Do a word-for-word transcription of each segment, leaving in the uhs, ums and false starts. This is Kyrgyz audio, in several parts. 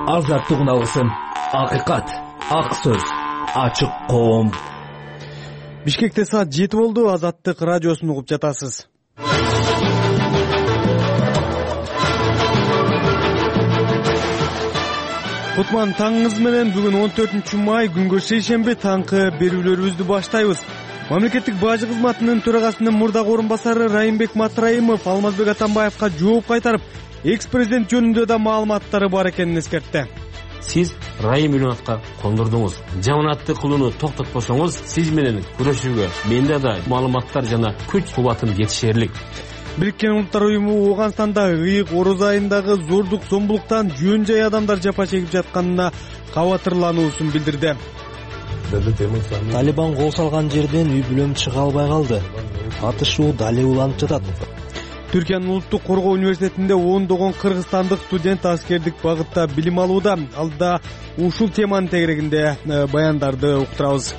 Азаттык алсын, акыйкат, ак сөз, ачык коом. Бишкекте саат жети болду. Азаттык радиосун угуп жатасыз. Кутман таңыңыз менен. Бүгүн он төртүнчү май, күнгө шейшемби, таңкы берүүлөрүбүздү баштайбыз. Мамлекеттик бажы кызматынын төрагасынын мурдагы орун басары Райымбек Матраимов Алмазбек Атамбаевга жооп кайтарып, экс-президент жөнүндө да маалыматтары бар экенин эскертти. Сиз Райым Милонатка кондурдуңуз. Жаманатты кылууну токтотпосоңуз, сиз менен күрөшүүгө менде да маалыматтар жана күч кубатым жетишерлик. Бириккен Улуттар уюму Ооганстанда ыйык ороз айындагы зордук зомбулуктан жөн жай адамдар жапа чегип жатканына кабатырлануусун билдирди. Талибан кол салган жерден үй бүлөм чыга албай калды. Атышуу дале уланып жатат. Түркиянын Улуттук коргоо университетинде ондогон кыргызстандык студент аскердик багытта билим алууда. Алда ушул теманын тегерегинде баяндарды уктурабыз.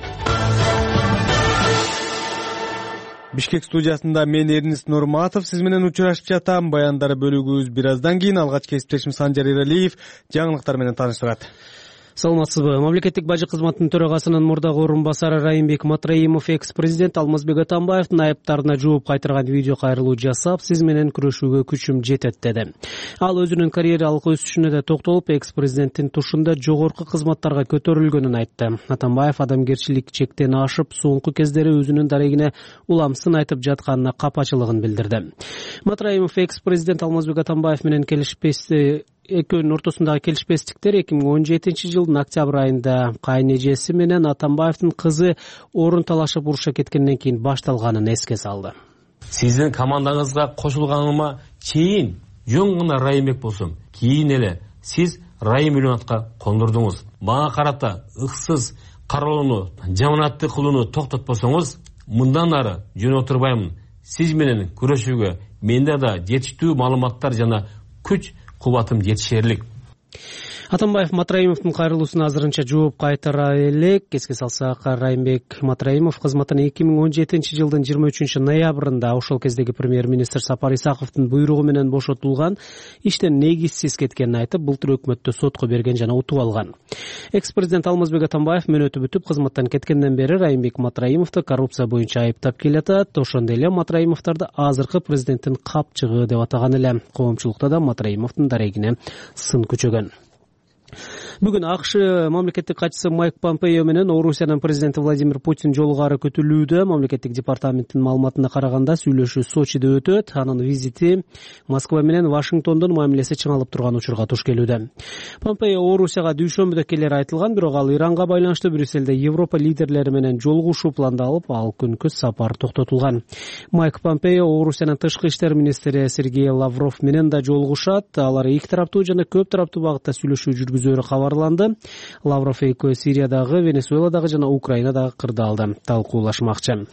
Бишкек студиясында мен Эрнист Нурматов сиз менен учурашып жатам. Баяндары бөлүгүбүз бир аздан кийин. Алгач кесиптешим Санжар Эралиев жаңылыктар менен тааныштырат. Саламатсызбы. Мамлекеттик бажы кызматынын төрагасынын мурдагы орун басары Райымбек Матраимов экс-президент Алмазбек Атамбаевдин айыптарына жооп кайтарган видео кайрылуу жасап, сиз менен күрөшүүгө күчүм жетет деди. Ал өзүнүн карьералык өсүшүнө да токтолуп, экс-президенттин тушунда жогорку кызматтарга көтөрүлгөнүн айтты. Атамбаев адамгерчилик чектен ашып, соңку кездери өзүнүн дарегине улам сын айтып жатканына капачылыгын билдирди. Матраимов экс-президент Алмазбек Атамбаев менен келишпеси экөөнүн ортосундагы келишпестиктер эки миң он жетинчи жылдын октябрь айында кайнэжеси менен Атамбаевдин кызы орун талашып уруша кеткенден кийин башталганын эске салды. Сиздин командаңызга кошулганыма чейин жөн гана Райымбек болсом, кийин эле сиз Райым Милонатка кондурдуңуз. Мага карата ыксыз каралууну, жаманатты кылууну токтотпосоңуз, мындан ары жөн отурбаймын. Сиз менен күрөшүүгө менде да жетиштүү маалыматтар жана күч кубатым жетишерлик. Атамбаев Матраимовдун кайрылуусуна азырынча жооп кайтара элек. Эске салсак, Райымбек Матраимов кызматына эки миң он жетинчи жылдын жыйырма үчүнчү ноябрында ошол кездеги премьер-министр Сапар Исаковдун буйругу менен бошотулган, иштен негизсиз кеткенин айтып, былтыр өкмөттө сотко берген жана утуп алган. Экс-президент Алмазбек Атамбаев мөөнөтү бүтүп кызматтан кеткенден бери Райымбек Матраимовду коррупция боюнча айыптап келатат. Ошондой эле Матраимовдорду азыркы президенттин капчыгы деп атаган эле. Коомчулукта да Матраимовдун дарегине сын күчөгөн. Бүгүн АКШ мамлекеттик катчысы Майк Помпео менен Орусиянын президенти Владимир Путин жолугары күтүлүүдө. Мамлекеттик департаменттин маалыматына караганда сүйлөшүү Сочиде өтөт. Анын визити Москва менен Вашингтондун мамилеси чыңалып турган учурга туш келүүдө. Помпео Орусияга дүйшөмбүдө келери айтылган, бирок ал Иранга байланыштуу Брюссельде Европа лидерлери менен жолугушуу пландалып, ал күнкү сапар токтотулган. Майк Помпео Орусиянын тышкы иштер министри Сергей Лавров менен да жолугушат. Алар эки тараптуу жана көп тараптуу багытта сүйлөшүү жүргүзөөрү кабарланды. Лавров экөө Сириядагы, Венесуэладагы жана Украинадагы кырдаалда талкуулашмакчы.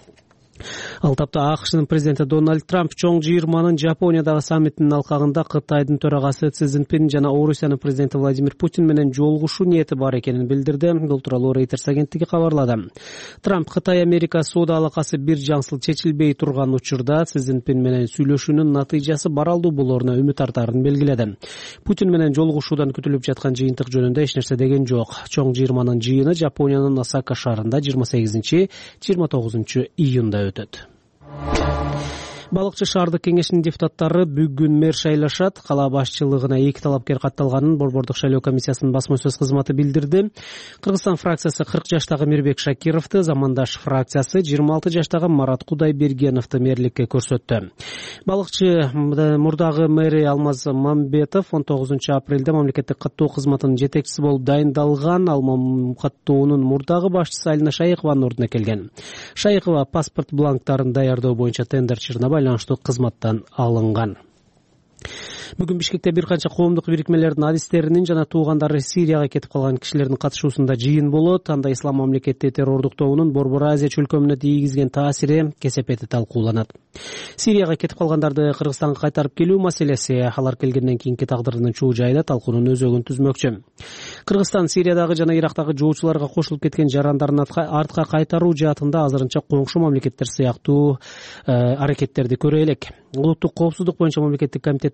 Ал тапта АКШнын президенти Дональд Трамп чоң жыйырманын Жапониядагы саммитинин алкагында Кытайдын төрагасы Си Цзиньпин жана Орусиянын президенти Владимир Путин менен жолугушуу ниети бар экенин билдирди. Бул тууралуу Reuters агенттиги кабарлады. Трамп Кытай Америка соода алакасы бир жаңсыл чечилбей турган учурда Си Цзиньпин менен сүйлөшүүнүн натыйжасы баралдуу болоруна үмүт артарын белгиледи. Путин менен жолугушуудан күтүлүп жаткан жыйынтык жөнүндө эч нерсе деген жок. Чоң жыйырманын жыйыны Жапониянын Осака шаарында жыйырма сегизинчи жыйырма тогузунчу июнда өтөт. Балыкчы шаардык кеңешинин депутаттары бүгүн мэр шайлашат. Кала башчылыгына эки талапкер катталганын Борбордук шайлоо комиссиясынын басма сөз кызматы билдирди. Кыргызстан фракциясы кырк жаштагы Мирбек Шакировду, Замандаш фракциясы жыйырма алты жаштагы Марат Кудайбергеновду мэрликке көрсөттү. Балыкчы мурдагы мэри Алмаз Мамбетов он тогузунчу апрелде мамлекеттик каттоо кызматынын жетекчиси болуп дайындалган. Ал каттоонун мурдагы башчысы Алина Шайыкованын ордуна келген. Шайыкова паспорт бланктарын даярдоо боюнча тендерчилине байланыштуу кызматтан алынган. Бүгүн Бишкекте бир канча коомдук бирикмелердин адистеринин жана туугандары Сирияга кетип калган кишилердин катышуусунда жыйын болот. Анда ислам мамлекети террордуктоонун Борбор Азия чөлкөмүнө тийгизген таасири кесепети талкууланат. Сирияга кетип калгандарды Кыргызстанга кайтарып келүү маселеси алар келгенден кийинки тагдырынын чуу жайда талкуунун өзөгүн түзмөкчү. Кыргызстан Сириядагы жана Ирактагы жоочуларга кошулуп кеткен жарандарын артка кайтаруу жаатында азырынча коңшу мамлекеттер сыяктуу аракеттерди көрө элек. Улуттук коопсуздук боюнча мамлекеттик комитеттин маалыматы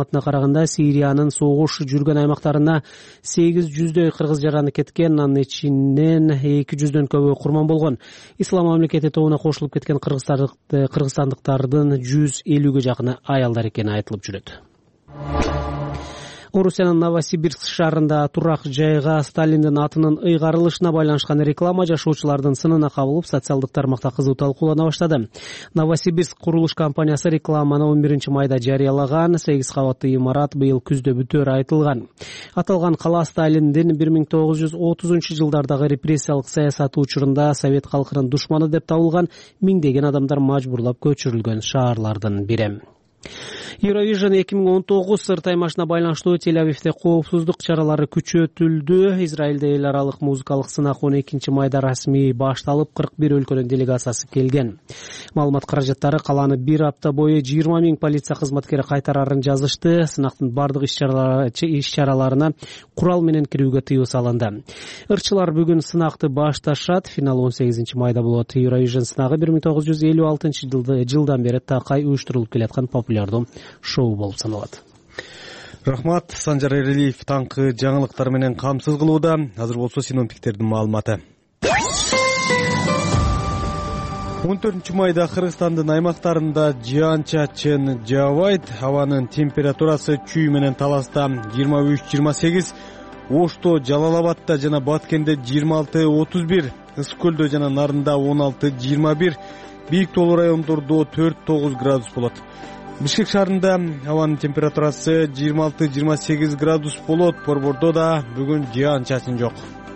маалыматына караганда Сириянын согуш жүргөн аймактарына сегиз жүздөй кыргыз жараны кеткен, анын ичинен эки жүздөн көбү курман болгон. Ислам мамлекети тобуна кошулуп кеткен кыргызстандыктардын жүз элүүгө жакыны аялдар экени айтылып жүрөт. Орусиянын Новосибирск шаарында турак жайга Сталиндин атынын ыйгарылышына байланышкан реклама жашоочулардын сынына кабылып, социалдык тармакта кызуу талкуулана баштады. Новосибирск курулуш компаниясы рекламаны он биринчи майда жарыялаган. сегиз кабаттуу имарат быйыл күздө бүтөөрү айтылган. Аталган кала Сталиндин бир миң тогуз жүз отузунчу жылдардагы репрессиялык саясаты учурунда совет калкынын душманы деп табылган, миңдеген адамдар мажбурлап көчүрүлгөн шаарлардын бири. Eurovision эки миң он тогуз сырт аймашына байланыштуу Тель-Авивде коопсуздук чаралары күчөтүлдү. Израилде эл аралык музыкалык сынак он экинчи майда расмий башталып, кырк бир өлкөнүн делегациясы келген. Маалымат каражаттары каланы бир апта бою жыйырма миң полиция кызматкери кайтарарын жазышты. Сынактын бардык иш-чараларына курал менен кирүүгө тыюу салынды. Ырчылар бүгүн сынакты башташат. Финал он сегизинчи майда болот. Eurovision сынагы бир миң тогуз жүз элүү алтынчы жылдан бери такай уюштурулуп келаткан популярдуу шоу болуп саналат. Рахмат. Санжар Эрилиев таңкы жаңылыктар менен камсыз кылууда. Азыр болсо синоптиктердин маалыматы. он төртүнчү майда Кыргызстандын аймактарында жаан-чачын жаабайт. Абанын температурасы Чүй менен Таласта жыйырма үч жыйырма сегиз, Ошто, Жалалабадта жана Баткенде жыйырма алты отуз бир, Ысык көлдө жана Нарында он алты жыйырма бир, Бийик тоолуу райондордо төрт тогуз градус болот. Бишкек шаарында абанын температурасы жыйырма алты жыйырма сегиз градус болот. Борбордо да бүгүн жаан-чачын жок.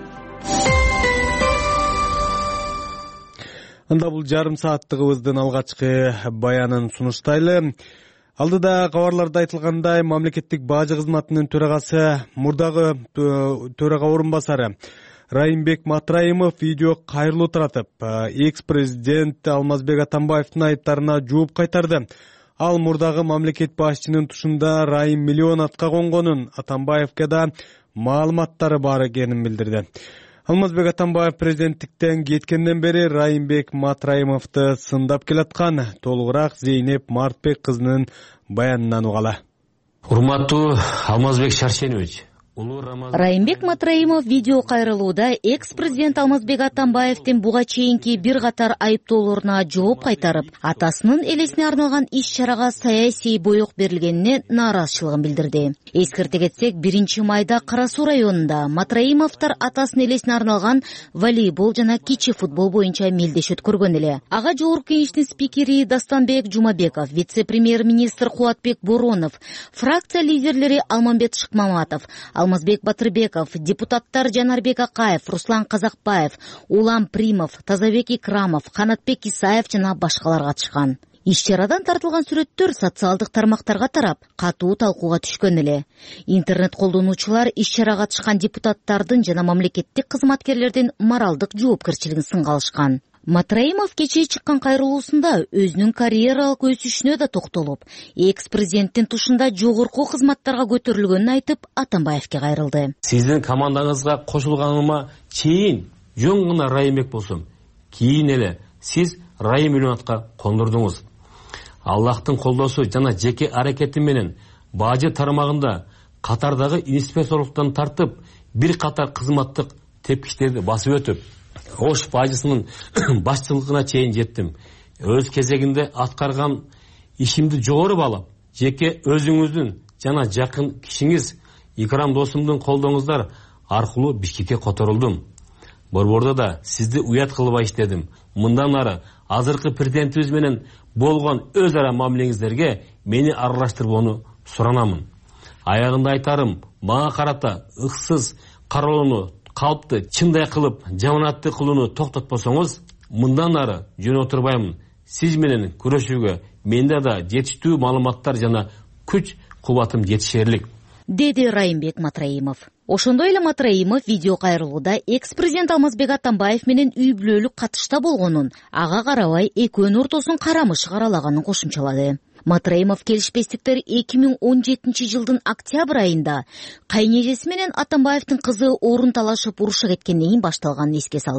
Анда бул жарым сааттыгыбыздын алгачкы баянын сунуштайлы. Алдыда кабарларда айтылгандай, мамлекеттик бажы кызматынын төрагасы, мурдагы төрага орун басары Райымбек Матраимов видео кайрылуу таратып, экс-президент Алмазбек Атамбаевдин айыптарына жооп кайтарды. Ал мурдагы мамлекет башчынын тушунда Райым миллион атка конгонун, Атамбаевге да маалыматтары бар экенин билдирди. Алмазбек Атамбаев президенттиктен кеткенден бери Райымбек Матраимовду сындап келаткан. Толугураак Зейнеп Мартбек кызынын баянынан угала. Урматтуу Алмазбек Шаршенович, Райымбек Матраимов видео кайрылууда экс-президент Алмазбек Атамбаевдин буга чейинки бир катар айыптоолоруна жооп кайтарып, атасынын элесине арналган иш-чарага саясий боек берилгенине нааразычылыгын билдирди. Эскерте кетсек, биринчи майда Кара Суу районунда Матраимовдор атасынын элесине арналган волейбол жана кичи футбол боюнча мелдеш өткөргөн эле. Ага жогорку кеңештин спикери Дастанбек Жумабеков, вице-премьер-министр Кубатбек Боронов, фракция лидерлери Алмамбет Шыкмаматов, Алмазбек Батырбеков, депутаттар Жанарбек Акаев, Руслан Казакбаев, Улам Примов, Тазабек Икрамов, Канатбек Исаев жана башкалар катышкан. Иш-чарадан тартылган сүрөттөр социалдык тармактарга тарап, катуу талкууга түшкөн эле. Интернет колдонуучулар иш-чарага катышкан депутаттардын жана мамлекеттик кызматкерлердин моралдык жоопкерчилигин сынга алышкан. Матраимов кечээ чыккан кайрылуусунда өзүнүн карьералык өсүшүнө да токтолуп, экс-президенттин тушунда жогорку кызматтарга көтөрүлгөнүн айтып, Атамбаевге кайрылды. Сиздин командаңызга кошулганыма чейин жөн гана Райымбек болсом, кийин эле сиз Райым миллион атка кондурдуңуз. Аллахтын колдоосу жана жеке аракети менен бажы тармагында катардагы инспекторлуктан тартып, бир катар кызматтык тепкичтерди басып өтүп, Ош бажысынын башчылыгына чейин жеттим. Өз кезегинде аткарган ишимди жогору баалап, жеке өзүңүздүн жана жакын кишиңиз Икрам досумдун колдооңуздар аркылуу Бишкекке которулдум. Борбордо да сизди уят кылбай иштедим. Мындан ары азыркы президентибиз менен болгон өз ара мамилеңиздерге мени аралаштырбоону суранамын. Аягында айтарым, мага карата ыксыз кароолууну, калпты чындай кылып, жаманатты кылууну токтотпосоңуз, мындан ары жөн отурбаймын. Сиз менен күрөшүүгө менде да жетиштүү маалыматтар жана күч кубатым жетишерлик, деди Райымбек Матраимов. Ошондой эле Матраимов видео кайрылууда экс-президент Алмазбек Атамбаев менен үй бүлөлүк катышта болгонун, ага карабай экөөнүн ортосун карамыш каралаганын кошумчалады. Матраимов келишпестиктер эки миң он жетинчи жылдын октябрь айында кайнежеси менен Атамбаевдин кызы орун талашып уруша кеткенден кийин башталганын эске салды.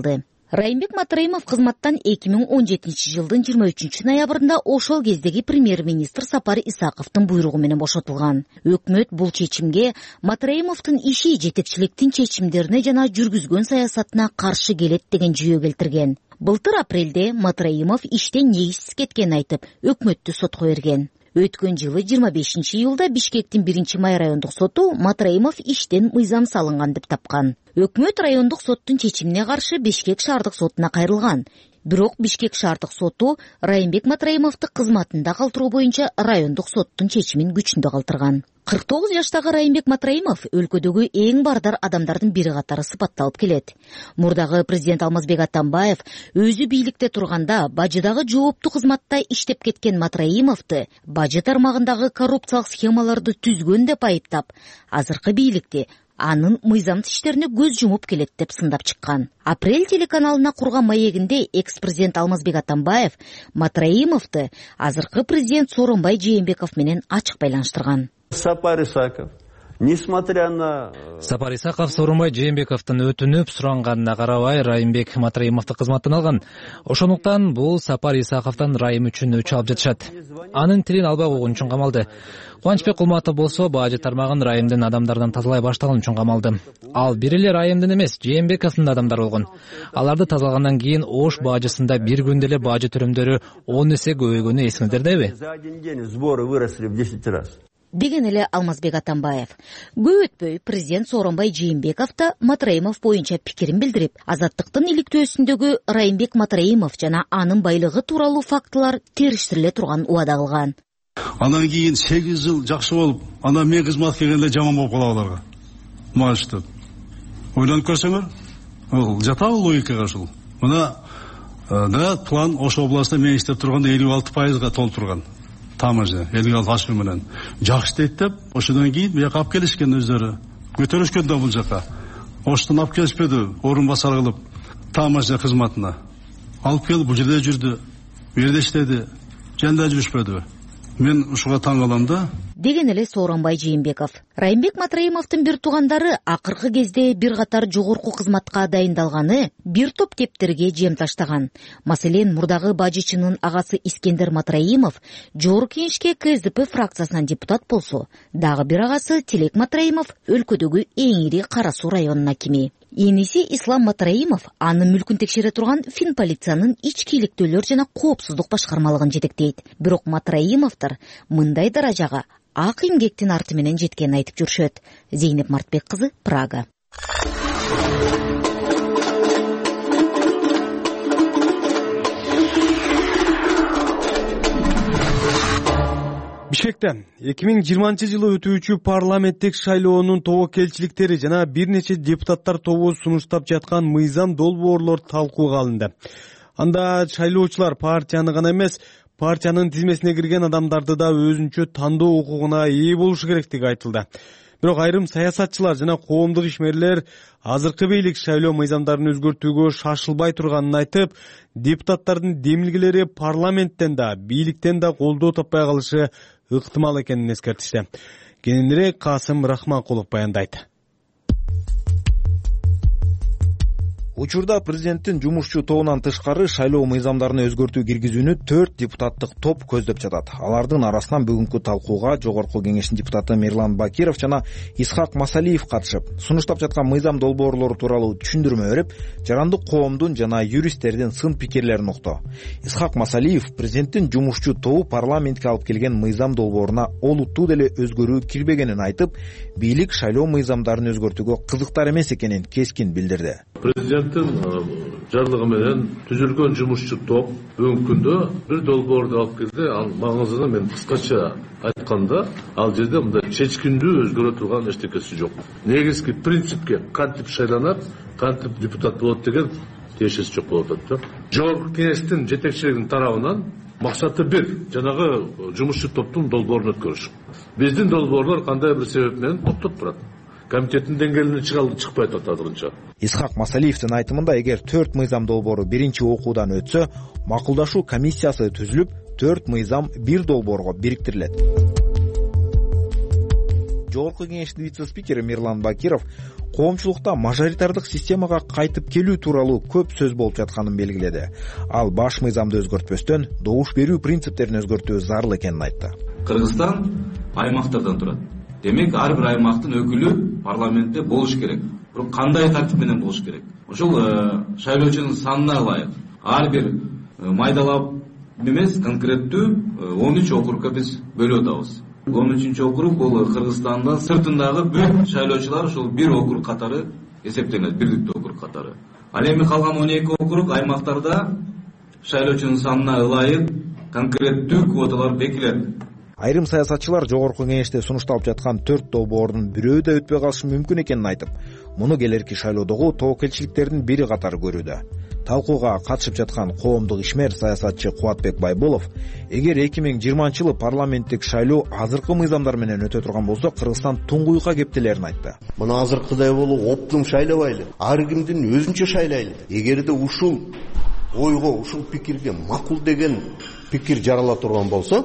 Райымбек Матраимов кызматтан эки миң он жетинчи жылдын жыйырма үчүнчү ноябрында ошол кездеги премьер-министр Сапар Исаковдун буйругу менен бошотулган. Өкмөт бул чечимге Матраимовдун иши жетекчиликтин чечимдерине жана жүргүзгөн саясатына каршы келет деген жүйө келтирген. Былтыр апрелде Матраимов иштен негизсиз кеткенин айтып, өкмөттү сотко берген. Өткөн жылы жыйырма бешинчи июлда Бишкектин биринчи май райондук соту Матраимов иштен мыйзам салынган деп тапкан. Өкмөт райондук соттун чечимине каршы Бишкек шаардык сотуна кайрылган. Бирок Бишкек шаардык соту Райымбек Матраимовду кызматында калтыруу боюнча райондук соттун чечимин күчүндө калтырган. кырк тогуз жаштагы Райымбек Матраимов өлкөдөгү эң бардар адамдардын бири катары сыпатталып келет. Мурдагы президент Алмазбек Атамбаев өзү бийликте турганда бажыдагы жооптуу кызматта иштеп кеткен Матраимовду бажы тармагындагы коррупциялык схемаларды түзгөн деп айыптап, азыркы бийликте анын мыйзамдуу иштерине көз жумуп келет деп сындап чыккан. Апрель телеканалына курган маегинде экс-президент Алмазбек Атамбаев Матраимовду азыркы президент Сооронбай Жээнбеков менен ачык байланыштырган. Сапар Исаков, несмотря на... Сапар Исаков Сооронбай Жээнбековдун өтүнүп суранганына карабай Райымбек Матраимовду кызматтан алган. Ошондуктан бул Сапар Исаковдон Райым үчүн өчү алып жатышат. Анын тилин албай койгон үчүн камалды. Кубанычбек Кулматов болсо бажы тармагын Райымдын адамдарынан тазалай баштаган үчүн камалды. Ал бир эле Райымдын эмес, Жээнбековдун адамдары болгон. Аларды тазалагандан кийин Ош бажысында бир күндө эле бажы төлөмдөрү он эсе көбөйгөнү эсиңиздердеби? За один день сборы выросли в десять раз. Деген эле Алмазбек Атамбаев. Көп өтпөй президент Сооронбай Жээнбеков да Матраимов боюнча пикирин билдирип, Азаттыктын иликтөөсүндөгү Райымбек Матраимов жана анын байлыгы тууралуу фактылар териштириле турган убада кылган. Андан кийин сегиз жыл жакшы болуп, анан мен кызматка келгенде жаман болуп калат аларга. Мааштып. Ойлонуп көрсөңөр, бул жатабы логикага ушул. Мына да план Ош областында мен иштеп турганда элүү алты пайызга толуп турган. Тамажы, элүү алты ашуу менен жакшы дейт деп, ошондон кийин бияка алып келишкен өздөрү. Көтөрүшкөн да бул жака. Оштон алып келишпеди, орун басар кылып, Тамажы кызматына. Алып келип бул жерде жүрдү, бу жерде иштеди, жанда жүрүшпөдү. Мен ушуга таң калам да. Деген эле Сооронбай Жээнбеков. Райымбек Матраимовдун бир туугандары акыркы кезде бир катар жогорку кызматка дайындалганы бир топ кептерге жем таштаган. Маселен, мурдагы бажычынын агасы Искендер Матраимов Жогорку Кеңешке КСДП фракциясынан депутат болсо, дагы бир агасы Тилек Матраимов өлкөдөгү эң ири Кара Суу районунун акими. Эниси Ислам Матраимов анын мүлкүн текшере турган Финполициянын ички иликтөөлөр жана коопсуздук башкармалыгын жетектейт. Бирок Матраимовдор мындай даражага ак эмгектин арты менен жеткенин айтып жүрүшөт. Зейнеп Мартбек кызы, Прага. Бишкекте эки миң жыйырманчы жылы өтүүчү парламенттик шайлоонун тобокелчиликтери жана бир нече депутаттар тобу сунуштап жаткан мыйзам долбоорлор талкууга алынды. Анда шайлоочулар партияны гана эмес, партиянын тизмесине кирген адамдарды да өзүнчө тандоо укугуна ээ болушу керектиги айтылды. Бирок айрым саясатчылар жана коомдук ишмерлер азыркы бийлик шайлоо мыйзамдарын өзгөртүүгө шашылбай турганын айтып, депутаттардын демилгелери парламенттен да, бийликтен да колдоо таппай калышы ыктымал экенин эскертишти. Кененирээк Касым Рахманкулов баяндайт. Учурда президенттин жумушчу тобунан тышкары шайлоо мыйзамдарын өзгөртүү киргизүүнү төрт депутаттык топ көздөп жатат. Алардын арасынан бүгүнкү талкууга Жогорку Кеңештин депутаты Мирлан Бакиров жана Исхак Масалиев катышып, сунуштап жаткан мыйзам долбоорлору тууралуу түшүндүрмө берип, жарандык коомдун жана юристтердин сын пикирлерин укту. Исхак Масалиев президенттин жумушчу тобу парламентке алып келген мыйзам долбооруна олуттуу деле өзгөрүү кирбегенин айтып, бийлик шайлоо мыйзамдарын өзгөртүүгө кызыктар эмес экенин кескин билдирди. Президенттин жарлыгы менен түзүлгөн жумушчу топ бүгүнкү күндө бир долбоорду алып келди. Ал маңызын мен кыскача айтканда, ал жерде мындай чечкиндүү өзгөрө турган эчтекеси жок. Негизги принципке кантип шайланат, кантип депутат болот деген тиешеси жок болуп атат. Жогорку Кеңештин жетекчилигинин тарабынан максаты бир, жанагы жумушчу топтун долбоорун өткөрүш. Биздин долбоорлор кандай бир себеп менен токтоп турат. Комитеттин деңгээлине чыкпай атат азырынча. Исхак Масалиевдин айтымында, эгер төрт мыйзам долбоору биринчи окуудан өтсө, макулдашуу комиссиясы түзүлүп, төрт мыйзам бир долбоорго бириктирилет. Жогорку Кеңештин вице-спикери Мирлан Бакиров коомчулукта мажоритардык системага кайтып келүү тууралуу көп сөз болуп жатканын белгиледи. Ал баш мыйзамды өзгөртпөстөн добуш берүү принциптерин өзгөртүү зарыл экенин айтты. Кыргызстан аймактардан турат. Демек ар бир аймактын өкүлү парламентте болуш керек. Бирок кандай тартип менен болуш керек? Ошол шайлоочунун санына ылайык ар бир майдалап эмес конкреттүү он үч округга биз бөлүп атабыз. он үчүнчү округ бул Кыргызстандын сыртындагы бүт шайлоочулар ошол бир округ катары эсептелет, бирликтүү округ катары. Ал эми калган он эки округ аймактарда шайлоочунун санына ылайык конкреттүү квоталар бекилет. Айрым саясатчылар Жогорку Кеңеште сунушталып жаткан төрт долбоордун бирөө да өтпөй калышы мүмкүн экенин айтып, муну келерки шайлоодогу тобокелчиликтердин бири катары көрүүдө. Талкууга катышып жаткан коомдук ишмер саясатчы Кубатбек Байболов, эгер эки миң жыйырманчы жылы парламенттик шайлоо азыркы мыйзамдар менен өтө турган болсо, Кыргызстан туңгуюкка кептелерин айтты. Мына азыркыдай болуп оптум шайлабайлы, ар кимдин өзүнчө шайлайлы. Эгерде ушул ойго, ушул пикирге макул деген пикир жарала турган болсо,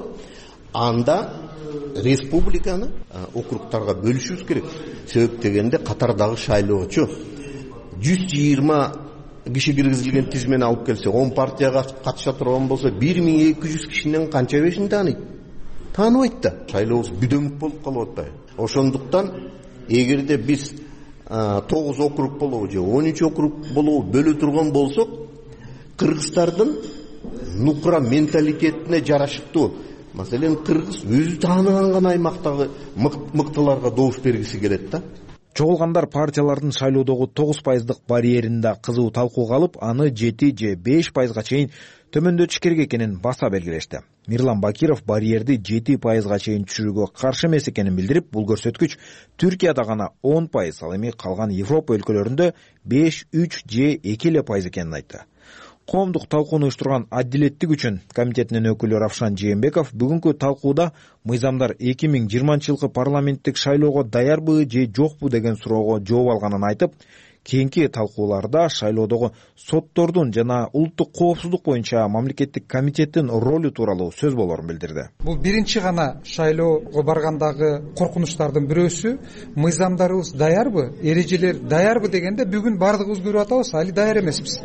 анда республиканы округтарга бөлүшүбүз керек. Себеп дегенде катардагы шайлоочу жүз жыйырма киши киргизилген тизмени алып келсе, он партияга катыша турган болсо, бир миң эки жүз кишинин канча бешин тааныйт? Тааныбайт да. Шайлообуз бүдөмүк болуп калып атпайбы? Ошондуктан эгерде биз тогуз округ болобу же он үч округ болобу бөлө турган болсок, кыргыздардын нукра менталитетине жарашыктуу. Маселен, кыргыз өзү тааныган гана аймактагы мыктыларга добуш бергиси келет да. Чогулгандар партиялардын шайлоодогу тогуз пайыздык барьерин да кызуу талкууга алып, аны жети же беш пайызга чейин төмөндөтүш керек экенин баса белгилешти. Мирлан Бакиров барьерди жети пайызга чейин түшүрүүгө каршы эмес экенин билдирип, бул көрсөткүч Түркияда гана он пайыз, ал эми калган Европа өлкөлөрүндө беш, үч же эки эле пайыз экенин айтты. Коомдук талкууну уюштурган Адилеттик үчүн комитетинин өкүлү Равшан Жээнбеков бүгүнкү талкууда мыйзамдар эки миң жыйырманчы жылкы парламенттик шайлоого даярбы же жокпу деген суроого жооп алганын айтып, кийинки талкууларда шайлоодогу соттордун жана улуттук коопсуздук боюнча мамлекеттик комитеттин ролу тууралуу сөз болорун билдирди. Бул биринчи гана шайлоого баргандагы коркунучтардын бирөөсү, мыйзамдарыбыз даярбы, эрежелер даярбы дегенде бүгүн бардыгыбыз көрүп атабыз, али даяр эмеспиз.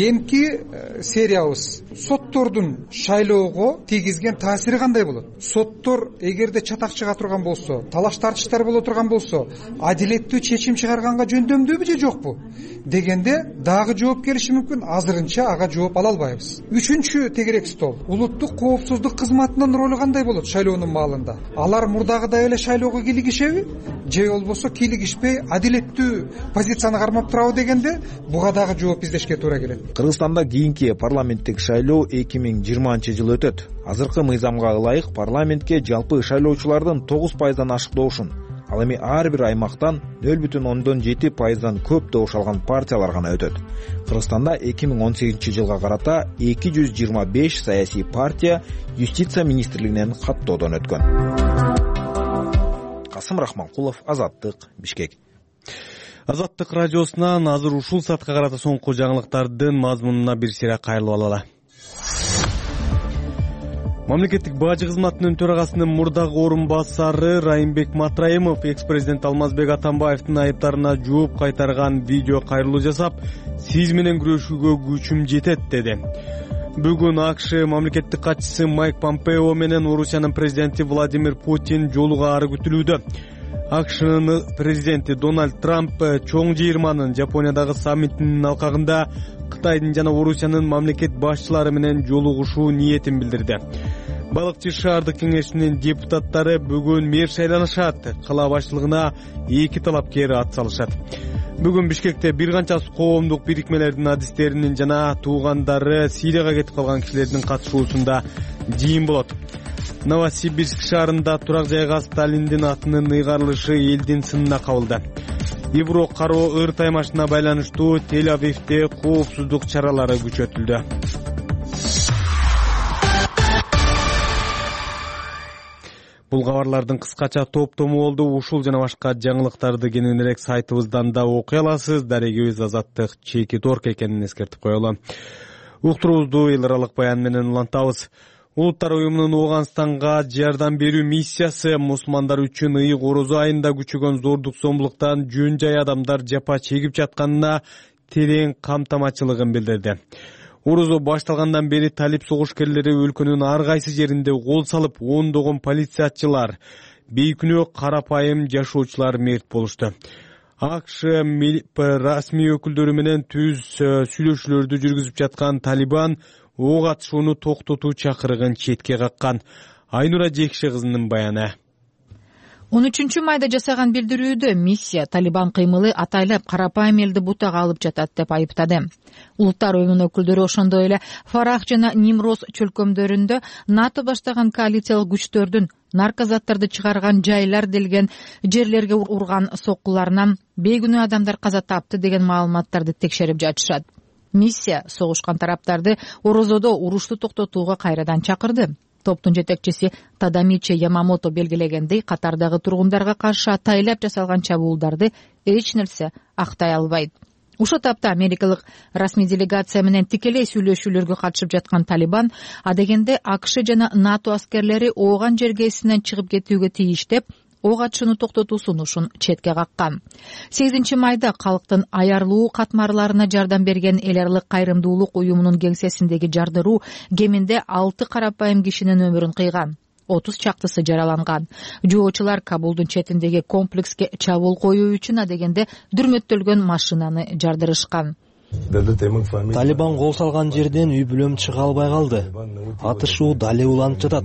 Эмки сериябыз соттордун шайлоого тийгизген таасири кандай болот? Соттор эгерде чатак чыга турган болсо, талаш тартыштар боло турган болсо, адилеттүү чечим чыгарганга жөндөмдүүбү же жокпу дегенде дагы жооп келиши мүмкүн. Азырынча ага жооп ала албайбыз. Үчүнчү тегерек стол. Улуттук коопсуздук кызматынын ролу кандай болот шайлоонун маалында? Алар мурдагыдай эле шайлоого кийлигишеби же болбосо кийлигишпей адилеттүү позицияны кармап турабы дегенде буга дагы жооп издешке туура келет. Кыргызстанда кийинки парламенттик шайлоо эки миң жыйырманчы жылы өтөт. Азыркы мыйзамга ылайык парламентке жалпы шайлоочулардын тогуз пайыздан ашык добушун, ал эми ар бир аймактан нөл бүтүн ондон жети пайыздан көп добуш алган партиялар гана өтөт. Кыргызстанда эки миң он сегизинчи жылга карата эки жүз жыйырма беш саясий партия юстиция министрлигинен каттоодон өткөн. Касым Рахманкулов, Азаттык, Бишкек. Азаттык радиосунан азыр ушул саатка карата соңку жаңылыктардын мазмунуна бир сыйра кайрылып алалы. Мамлекеттик бажы кызматынын төрагасынын мурдагы орун басары Райымбек Матраимов экс-президент Алмазбек Атамбаевдин айыптарына жооп кайтарган видео кайрылуу жасап, сиз менен күрөшүүгө күчүм жетет деди. Бүгүн АКШ мамлекеттик катчысы Майк Помпео менен Орусиянын президенти Владимир Путин жолугаары күтүлүүдө. АКШнын президенти Дональд Трамп чоң жыйырманын Жапониядагы саммитинин алкагында Кытайдын жана Орусиянын мамлекет башчылары менен жолугушуу ниетин билдирди. Балыкчы шаардык кеңешинин депутаттары бүгүн мэр шайланышат. Кала башчылыгына эки талапкер ат салышат. Бүгүн Бишкекте бир канча коомдук бирикмелердин адистеринин жана туугандары Сирияга кетип калган кишилердин катышуусунда жыйын болот. Новосибирск шаарында турак жайга Сталиндин атынын ыйгарылышы элдин сынына кабылды. Евро кароо ыр таймашына байланыштуу Тель-Авивде коопсуздук чаралары күчөтүлдү. Бул кабарлардын кыскача топтому болду. Ушул жана башка жаңылыктарды кененирээк сайтыбыздан да окуй аласыз. Дарегибиз Азаттык чеки торк экенин эскертип коелу. Уктуруубузду эл аралык баян менен улантабыз. Улуттар уюмунун Ооганстанга жардам берүү миссиясы мусулмандар үчүн ыйык орозо айында күчөгөн зордук зомбулуктан жөн жай адамдар жапа чегип жатканына терең камтамачылыгын билдирди. Орозо башталгандан бери талип согушкерлери өлкөнүн ар кайсы жеринде кол салып, ондогон полициячылар, бейкүнөө карапайым жашоочулар мерт болушту. АКШ расмий өкүлдөрү менен түз сүйлөшүүлөрдү жүргүзүп жаткан Талибан ок атышууну токтотуу чакырыгын четке каккан. Айнура Жекше кызынын баяны. он үчүнчү майда жасаган билдирүүдө миссия Талибан кыймылы атайлап карапайым элди бутага алып жатат деп айыптады. Улуттар уюмунун өкүлдөрү ошондой эле Фарах жана Нимроз чөлкөмдөрүндө НАТО баштаган коалициялык күчтөрдүн наркозаттарды чыгарган жайлар делген жерлерге урган соккуларынан бейгүнөө адамдар каза тапты деген маалыматтарды текшерип жатышат. Миссия согушкан тараптарды Орозодо урушту токтотууга кайрадан чакырды. Топтун жетекчиси Тадамичи Ямамото белгилегендей, катардагы тургундарга каршы атайлап жасалган чабуулдарды эч нерсе актай албайт. Ушул тапта америкалык расмий делегация менен тикелей сүйлөшүүлөргө катышып жаткан Талибан адегенде АКШ жана НАТО аскерлери ооган жергесинен чыгып кетүүгө тийиш деп ок атышууну токтотуу сунушун четке каккан. сегизинчи майда калктын аярлуу катмарларына жардам берген эл аралык кайрымдуулук уюмунун кеңсесиндеги жардыруу кеминде алты карапайым кишинин өмүрүн кыйган. отуз чактысы жараланган. Жоочулар Кабулдун четиндеги комплекске чабуул коюу үчүн адегенде дүрмөттөлгөн машинаны жардырышкан. Талибан кол салган жерден үй бүлөм чыга албай калды. Атышуу дале уланып жатат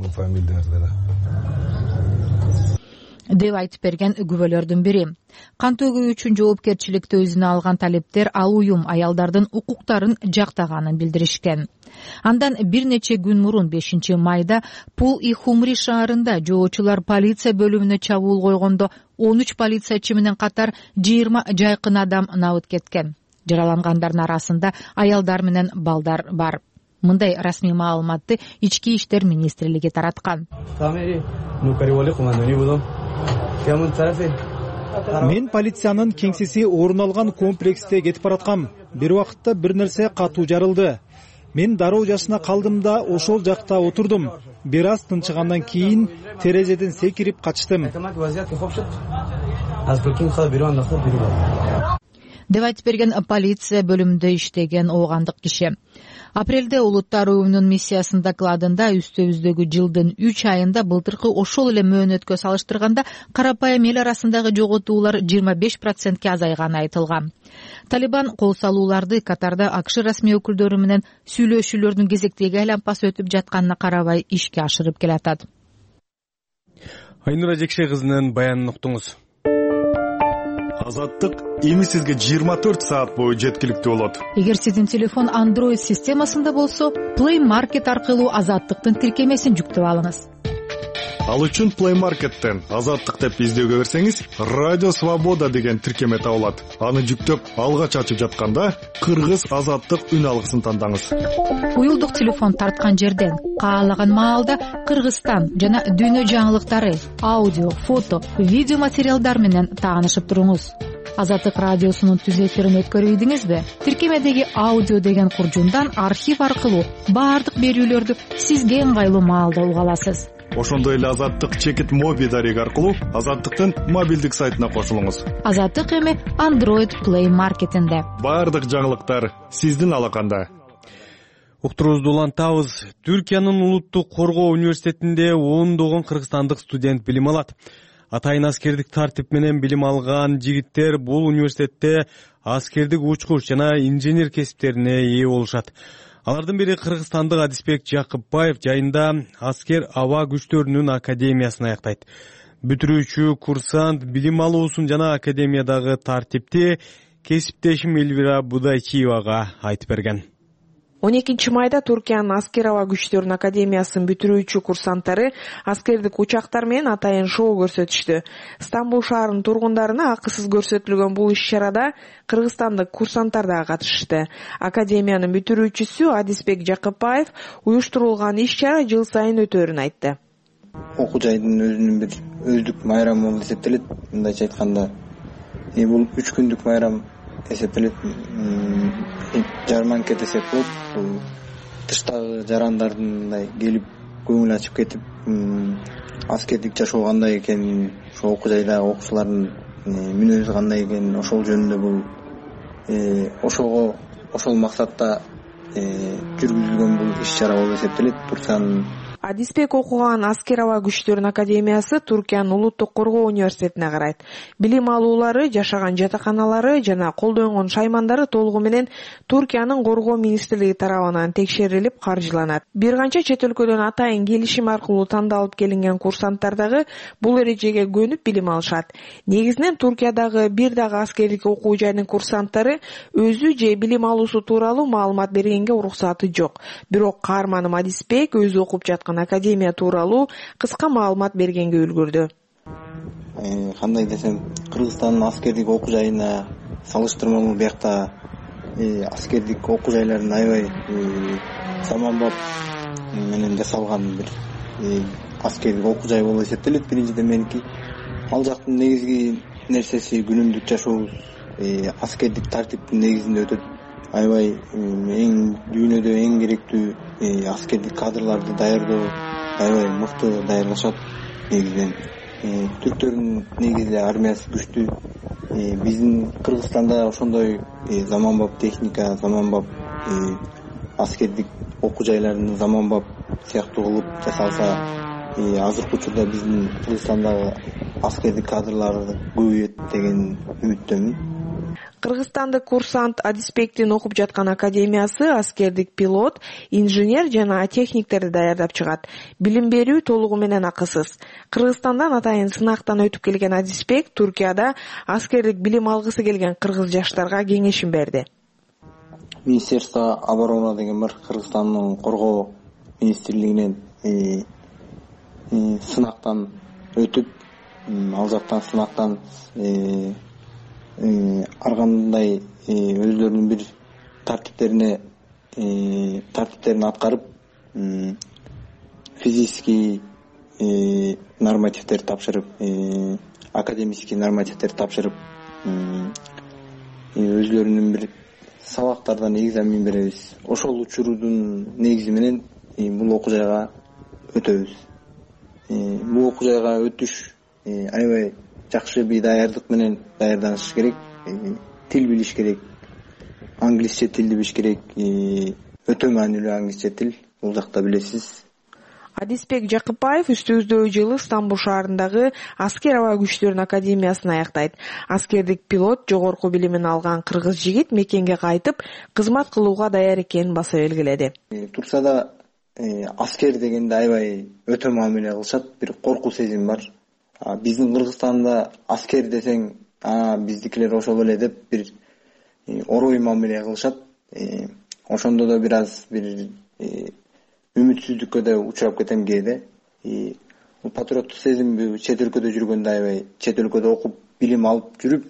деп айтып берген күбөлөрдүн бири. Кан төгүү үчүн жоопкерчиликти өзүнө алган талиптер ал уюм аялдардын укуктарын жактаганын билдиришкен. Андан бир нече күн мурун бешинчи майда Пул и Хумри шаарында жоочулар полиция бөлүмүнө чабуул койгондо он үч полициячы менен катар жыйырма жайкын адам набыт кеткен. Жаралангандардын арасында аялдар менен балдар бар. Мындай расмий маалыматты Ички иштер министрлиги тараткан. Мен полициянын кеңсеси орун алган комплексте кетип бараткам. Бир убакытта бир нерсе катуу жарылды. Мен дароо жашына калдым да ошол жакта отурдум. Бир аз тынчыгандан кийин терезеден секирип качтым. деп айтып берген полиция бөлүмүндө иштеген оогандык киши. Апрелде Улуттар уюмунун миссиясынын докладында үстөбүздөгү жылдын үч айында былтыркы ошол эле мөөнөткө салыштырганда карапайым эл арасындагы жоготуулар жыйырма беш процентке азайганы айтылган. Талибан кол салууларды Катарда АКШ расмий өкүлдөрү менен сүйлөшүүлөрдүн кезектеги айлампасы өтүп жатканына карабай ишке ашырып келатат. Айнура Жекше кызынын баянын уктуңуз. Азаттык эми сизге жыйырма төрт саат бою жеткиликтүү болот. Эгер сиздин телефон Android системасында болсо, Play Market аркылуу Азаттыктын тиркемесин жүктөп алыңыз. Ал үчүн Play Market'тен Азаттык деп издөөгө берсеңиз, Радио Свобода деген тиркеме табылат. Аны жүктөп алгач ачып жатканда Кыргыз Азаттык үн алгысын тандаңыз. Уюлдук телефон тарткан жерден каалаган маалда Кыргызстан жана дүйнө жаңылыктары, аудио, фото, видео материалдар менен таанышып туруңуз. Азаттык радиосунун түз эфирин өткөрүйдүңүзбү? Тиркемедеги аудио деген куржундан архив аркылуу баардык берүүлөрдү сизге ыңгайлуу маалда уга аласыз. Ошондой эле Азаттык чекит моби дареги аркылуу Азаттыктын мобилдик сайтына кошулуңуз. Азаттык эми Android Play Market'инде. Баардык жаңылыктар сиздин алаканда. Уктуруубузду улантабыз. Түркиянын улуттук коргоо университетинде ондогон кыргызстандык студент билим алат. Атайын аскердик тартип менен билим алган жигиттер бул университетте аскердик учкуч жана инженер кесиптерине ээ болушат. Алардын бири кыргызстандык Адисбек Жакыпбаев жайында аскер аба күчтөрүнүн академиясын аяктайт. Бүтүрүүчү курсант билим алуусун жана академиядагы тартипти кесиптешим Элвира Будайчиевага айтып берген. он экинчи майда Туркиянын аскер аба күчтөрүнүн академиясынын бүтүрүүчү курсанттары аскердик учактар менен атайын шоу көрсөтүштү. Стамбул шаарынын тургундарына акысыз көрсөтүлгөн бул иш-чарада кыргызстандык курсанттар да катышты. Академиянын бүтүрүүчүсү Адисбек Жакыпбаев уюштурулган иш-чара жыл сайын өтөөрүн айтты. Окуу жайдын өзүнүн бир өздүк майрамы болуп эсептелет. Мындайча айтканда, бул үч күндүк майрам эсептелет. Жарманка десек болот. Бул тыштагы жарандардын мындай келип көңүл ачып кетип, аскердик жашоо кандай экенин, ошо окуу жайдагы окуучулардын мүнөзү кандай экенин, ошол жөнүндө бул ошого ошол максатта жүргүзүлгөн бул иш чара болуп эсептелет. Турциянын Адисбек окуган аскер аба күчтөрүнүн академиясы Туркиянын улуттук коргоо университетине карайт. Билим алуулары, жашаган жатаканалары жана колдонгон шаймандары толугу менен Туркиянын коргоо министрлиги тарабынан текшерилип каржыланат. Бир канча чет өлкөдөн атайын келишим аркылуу тандалып келинген курсанттар дагы бул эрежеге көнүп билим алышат. Негизинен Туркиядагы бир дагы аскердик окуу жайынын курсанттары өзү же билим алуусу тууралуу маалымат бергенге уруксаты жок. Бирок каарманым Адисбек өзү окуп жаткан академия тууралуу кыска маалымат бергенге үлгүрдү. Кандай десем, Кыргызстандын аскердик окуу жайына салыштырмалуу биякта аскердик окуу жайларын аябай заманбап менен жасалган бир аскердик окуу жай болуп эсептелет. Биринчиден меники ал жактын негизги нерсеси күнүмдүк жашообуз аскердик тартиптин негизинде өтөт. Аябай эң дүйнөдө эң керектүү аскердик кадрларды даярдоо аябай мыкты даярдашат. Негизинен түрктөрдүн негизи армиясы күчтүү. Биздин Кыргызстанда ошондой заманбап техника, заманбап аскердик окуу жайларын заманбап сыяктуу кылып жасалса, азыркы учурда биздин Кыргызстандагы аскердик кадрлар көбөйөт деген үмүттөмүн. Кыргызстандык курсант Адисбектин окуп жаткан академиясы аскердик пилот, инженер жана техниктерди даярдап чыгат. Билим берүү толугу менен акысыз. Кыргызстандан атайын сынактан өтүп келген Адисбек Туркияда аскердик билим алгысы келген кыргыз жаштарга кеңешин берди. Министерство обороны деген бар, Кыргызстандын коргоо министрлигинен сынактан өтүп, ал жактан сынактан ар кандай өзлөрүнүн бир тартиптерине тартиптерин аткарып, физический нормативдер тапшырып, академический нормативдер тапшырып, өзлөрүнүн бир сабактардан экзамен беребиз. Ошол учурдун негизи менен бул окуу жайга өтөбүз. Бул окуу жайга өтүш аябай жакшы бир даярдык менен даярданыш керек. Тил билиш керек. Англисче тилди билиш керек. Өтө маанилүү англисче тил. Бул жакта билесиз. Адисбек Жакыпбаев үстүбүздөгү жылы Стамбул шаарындагы аскер аба күчтөрүнүн академиясын аяктайт. Аскердик пилот жогорку билимин алган кыргыз жигит мекенге кайтып, кызмат кылууга даяр экенин баса белгиледи. Турцияда аскер дегенде аябай өтө мамиле кылышат, бир коркуу сезим бар. Биздин Кыргызстанда аскер десең, а биздикилер ошол эле деп бир орой мамиле кылышат. Ошондо да бир аз бир үмүтсүздүккө да учурап кетем кээде. Патриоттук сезим чет өлкөдө жүргөндө аябай, чет өлкөдө окуп, билим алып жүрүп,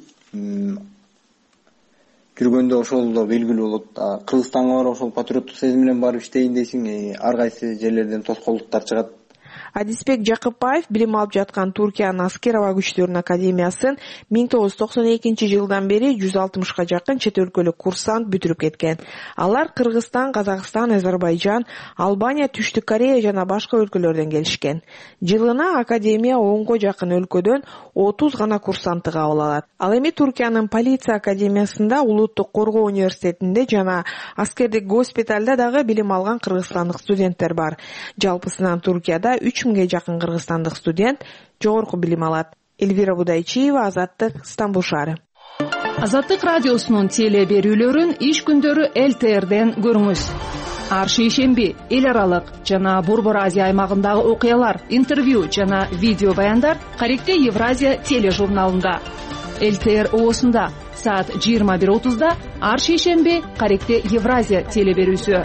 жүргөндө ошол да белгилүү болот. Кыргызстанга барып ошол патриоттук сезим менен барып иштейин дейсиң, ар кайсы жерлерден тоскоолдуктар чыгат. Адисбек Жакыпбаев билим алып жаткан Туркиянын аскер аба күчтөрүнүн академиясын миң тогуз жүз токсон экинчи жылдан бери жүз алтымышка жакын чет өлкөлүк курсант бүтүрүп кеткен. Алар Кыргызстан, Казакстан, Азербайжан, Албания, Түштүк Корея жана башка өлкөлөрдөн келишкен. Жылына академия онго жакын өлкөдөн отуз гана курсантты кабыл алат. Ал эми Туркиянын полиция академиясында, улуттук коргоо университетинде жана аскердик госпиталда дагы билим алган кыргызстандык студенттер бар. Жалпысынан Туркияда үч миңге жакын кыргызстандык студент жогорку билим алат. Эльвира Будайчиева, Азаттык, Стамбул шаары. Азаттык радиосунун теле берүүлөрүн иш күндөрү эл тэ эрден көрүңүз. Ар шейшемби эл аралык жана Борбор Азия аймагындагы окуялар, интервью жана видео баяндар Каректе Евразия тележурналында. эл тэ эр оосунда саат жыйырма бир отузда ар шейшемби Каректе Евразия теле берүүсү.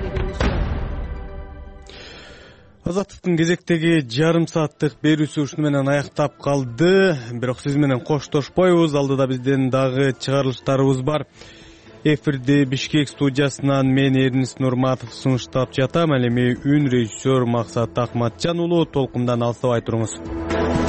Азаттыктын кезектеги жарым сааттык берүүсү ушуну менен аяктап калды. Бирок сиз менен коштошпойбуз. Алдыда бизден дагы чыгарылыштарыбыз бар. Эфирди Бишкек студиясынан мен Эрнис Нурматов сунуштап жатам. Ал эми үн режиссер Максат Акматжан уулу. Толкундан алыстабай туруңуз.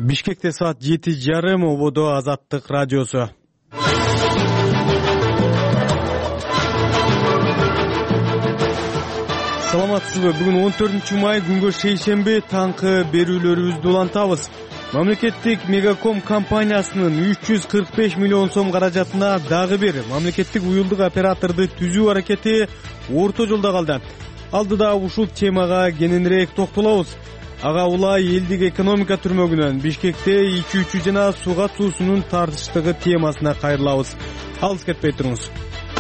Бишкекте саат жети жарым, ободо Азаттык радиосу. Саламатсызбы? Бүгүн он төртүнчү май күнгө шейшемби таңкы берүүлөрүбүздү улантабыз. Мамлекеттик Мегаком компаниясынын үч жүз кырк беш миллион сом каражатына дагы бир мамлекеттик уюлдук операторду түзүү аракети орто жолдо калды. Алдыда ушул темага кененирээк токтолобуз. Ага улай элдик экономика түрмөгүнөн Бишкекте ичүүчү жана суга суусунун тартыштыгы темасына кайрылабыз. Алыс кетпей туруңуз.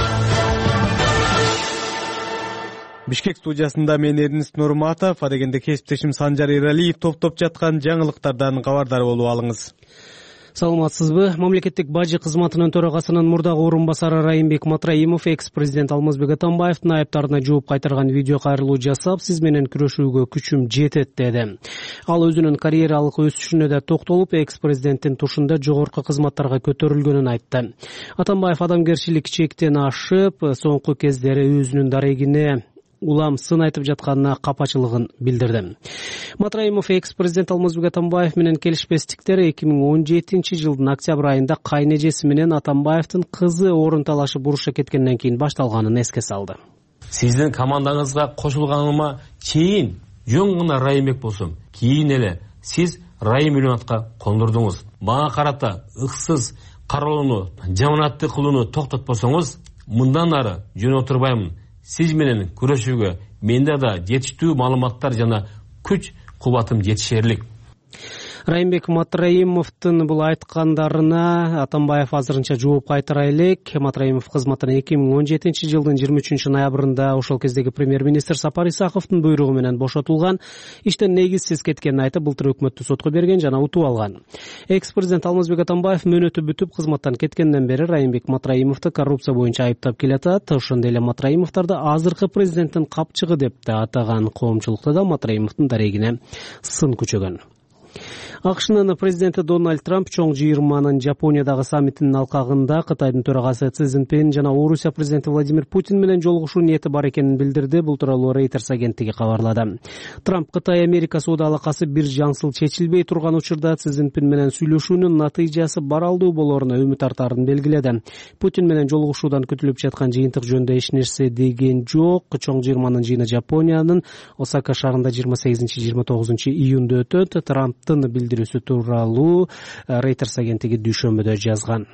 Бишкек студиясында мен Эрнест Нурматов, адегенде кесиптешим Санжар Эралиев топтоп жаткан жаңылыктардан кабардар болуп алыңыз. Саламатсызбы? Мамлекеттик бажы кызматынын төрагасынын мурдагы орун басары Райымбек Матраимов экс-президент Алмазбек Атамбаевдин айыптарына жооп кайтарган видео кайрылуу жасап, сиз менен күрөшүүгө күчүм жетет деди. Ал өзүнүн карьералык өсүшүнө да токтолуп, экс-президенттин тушунда жогорку кызматтарга көтөрүлгөнүн айтты. Атамбаев адамгерчилик чектен ашып, соңку кездери өзүнүн дарегине улам сын айтып жатканына капачылыгын билдирди. Матраимов экс-президент Алмазбек Атамбаев менен келишпестиктер эки миң он жетинчи жылдын октябрь айында кайнежеси менен Атамбаевдин кызы орун талашып урушка кеткенден кийин башталганын эске салды. Сиздин командаңызга кошулганыма чейин жөн гана Райымбек болсом, кийин эле сиз Райым Ильоновго кондурдуңуз. Мага карата ыксыз каралууну, жаманатты кылууну токтотпосоңуз, мындан ары жөн отурбаймын. Сиз менен күрөшүүгө менде да жетиштүү маалыматтар жана күч кубатым жетишерлик. Райымбек Матраимовдун бул айткандарына Атамбаев азырынча жооп кайтара элек. Матраимов кызматына эки миң он жетинчи жылдын жыйырма үчүнчү ноябрында ошол кездеги премьер-министр Сапар Исаковдун буйругу менен бошотулган. Иштен негизсиз кеткенин айтып, былтыр өкмөттү сотко берген жана утуп алган. Экс-президент Алмазбек Атамбаев мөөнөтү бүтүп кызматтан кеткенден бери Райымбек Матраимовду коррупция боюнча айыптап келатат. Ошондой эле Матраимовдорду азыркы президенттин капчыгы деп да атаган. Коомчулукта да Матраимовдун дарегине сын күчөгөн. АКШнын президенти Дональд Трамп чоң жыйырманын Жапониядагы саммитинин алкагында Кытайдын төрагасы Си Цзиньпин жана Орусия президенти Владимир Путин менен жолугушуу ниети бар экенин билдирди. Бул тууралуу Reuters агенттиги кабарлады. Трамп Кытай Америка соода алакасы бир жаңсыл чечилбей турган учурда Си Цзиньпин менен сүйлөшүүнүн натыйжасы баралдуу болоруна үмүт артаарын белгиледи. Путин менен жолугушуудан күтүлүп жаткан жыйынтык жөнүндө эч нерсе деген жок. Чоң жыйырманын жыйыны Жапониянын Осака шаарында жыйырма сегизинчи жыйырма тогузунчу июнда өтөт. Трамптын билдирүүсү тууралуу Reuters агенттиги дүйшөмбүдө жазган.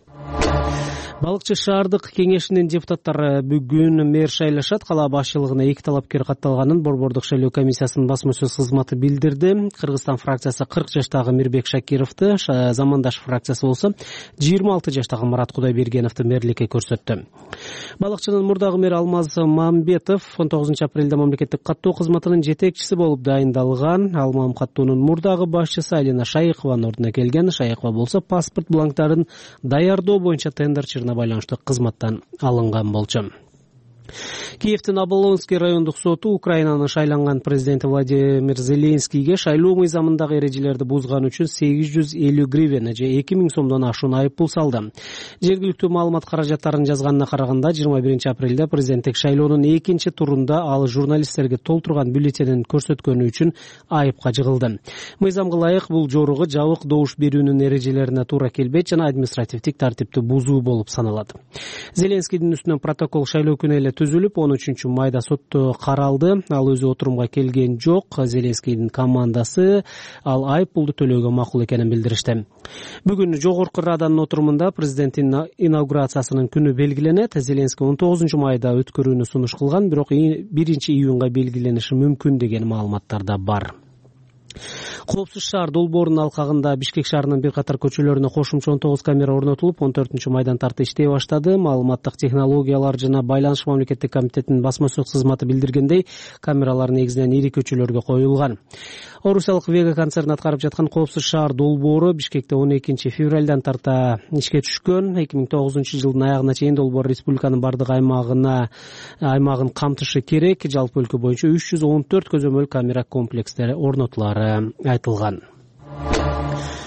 Балыкчы шаардык кеңешинин депутаттары бүгүн мэр шайлашат. Кала башчылыгына эки талапкер катталганын Борбордук шайлоо комиссиясынын басма сөз кызматы билдирди. Кыргызстан фракциясы кырк жаштагы Мирбек Шакировду, Замандаш фракциясы болсо жыйырма алты жаштагы Марат Кудайбергеновду мэрликке көрсөттү. Балыкчынын мурдагы мэр Алмаз Мамбетов он тогузунчу апрелде мамлекеттик каттоо кызматынын жетекчиси болуп дайындалган. Ал Мам каттоонун мурдагы башчысы Алина Шайыкованын ордуна келген. Шайыкова болсо паспорт бланктарын даярдоо боюнча тендерчи байланыштуу кызматтан алынган болчу. Киевдин Оболонский райондук соту Украинанын шайланган президенти Владимир Зеленскийге шайлоо мыйзамындагы эрежелерди бузган үчүн сегиз жүз элүү гривен же эки миң сомдон ашуун айыппул салды. Жергиликтүү маалымат каражаттарын жазганына караганда жыйырма биринчи апрелде президенттик шайлоонун экинчи турунда ал журналисттерге толтурган бюллетенин көрсөткөнү үчүн айыпка жыгылды. Мыйзамга ылайык бул жоругу жабык добуш берүүнүн эрежелерине туура келбейт жана административдик тартипти бузуу болуп саналат. Зеленскийдин үстүнөн протокол шайлоо күнү эле түзүлүп, он үчүнчү майда сотто каралды. Ал өзү отурумга келген жок. Зеленскийдин командасы ал айыппулду төлөөгө макул экенин билдиришти. Бүгүн жогорку раданын отурумунда президенттин инаугурациясынын күнү белгиленет. Зеленский он тогузунчу майда өткөрүүнү сунуш кылган, бирок биринчи июнга белгилениши мүмкүн деген маалыматтар да бар. Коопсуз шаар долбоорунун алкагында Бишкек шаарынын бир катар көчөлөрүнө кошумча он тогуз камера орнотулуп, он төртүнчү майдан тарты иштей баштады. Маалыматтык технологиялар жана байланыш мамлекеттик комитетинин басма сөз кызматы билдиргендей, камералар негизинен ири көчөлөргө коюлган. Орусиялык Вега концерни аткарып жаткан Коопсуз шаар долбоору Бишкекте он экинчи февралдан тарта ишке түшкөн. эки миң тогузунчу жылдын аягына чейин долбоор республиканын бардык аймагына аймагын камтышы керек. Жалпы өлкө боюнча үч жүз он төрт көзөмөл камера комплекстери орнотулары айтылган.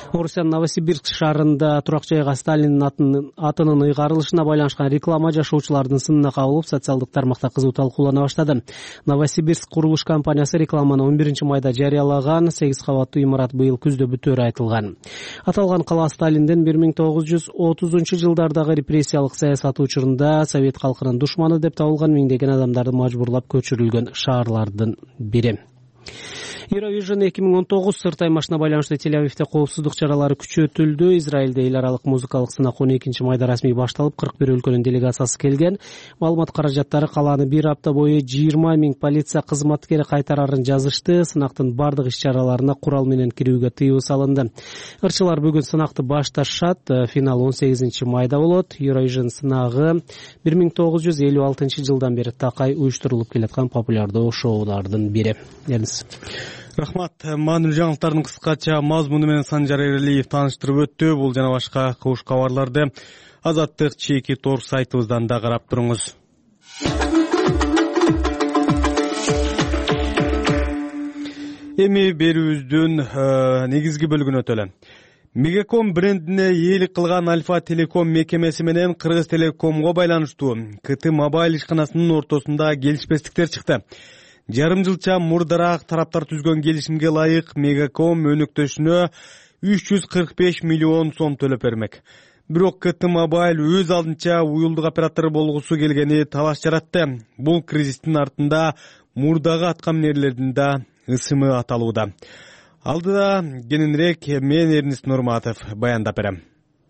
Орусиянын Новосибирск шаарында турак жайга Сталиндин атынын ыйгарылышына байланышкан реклама жашоочулардын сынына кабылып, социалдык тармакта кызуу талкуулана баштады. Новосибирск курулуш компаниясы рекламаны он биринчи майда жарыялаган. сегиз кабаттуу имарат быйыл күздө бүтөөрү айтылган. Аталган кала Сталиндин бир миң тогуз жүз отузунчу жылдардагы репрессиялык саясаты учурунда совет калкынын душманы деп табылган миңдеген адамдарды мажбурлап көчүрүлгөн шаарлардын бири. Eurovision эки миң он тогуз сырт аймашына байланыштуу Тель-Авивде коопсуздук чаралары күчөтүлдү. Израилде эл аралык музыкалык сынак он экинчи майда расмий башталып, кырк бир өлкөнүн делегациясы келген. Маалымат каражаттары калааны бир апта бою жыйырма миң полиция кызматкери кайтарарын жазышты. Сынактын бардык иш-чараларына курал менен кирүүгө тыюу салынды. Ырчылар бүгүн сынакты башташат. Финал он сегизинчи майда болот. Eurovision сынагы бир миң тогуз жүз элүү алтынчы жылдан бери такай уюштурулуп келаткан популярдуу шоулардын бири. Рахмат. Маанилүү жаңылыктардын кыскача мазмуну менен Санжар Эралиев тааныштырып өттү. Бул жана башка куш кабарларды Азаттык чеки тор сайтыбыздан да карап туруңуз. Эми берүүбүздүн негизги бөлүгүнө өтөлү. Мегаком брендине ээлик кылган Альфа Телеком мекемеси менен Кыргыз Телекомго байланыштуу КТ Мобайл ишканасынын ортосунда келишпестиктер чыкты. Жарым жылча мурдараак тараптар түзгөн келишимге ылайык Мегаком өнөктөшүнө үч жүз кырк беш миллион сом төлөп бермек. Бирок КТ Мобайл өз алдынча уюлдук оператор болгусу келгени талаш жаратты. Бул кризистин артында мурдагы аткаминерлердин да ысымы аталууда. Алдыда кененирээк мен Эрнест Нурматов баяндап берем.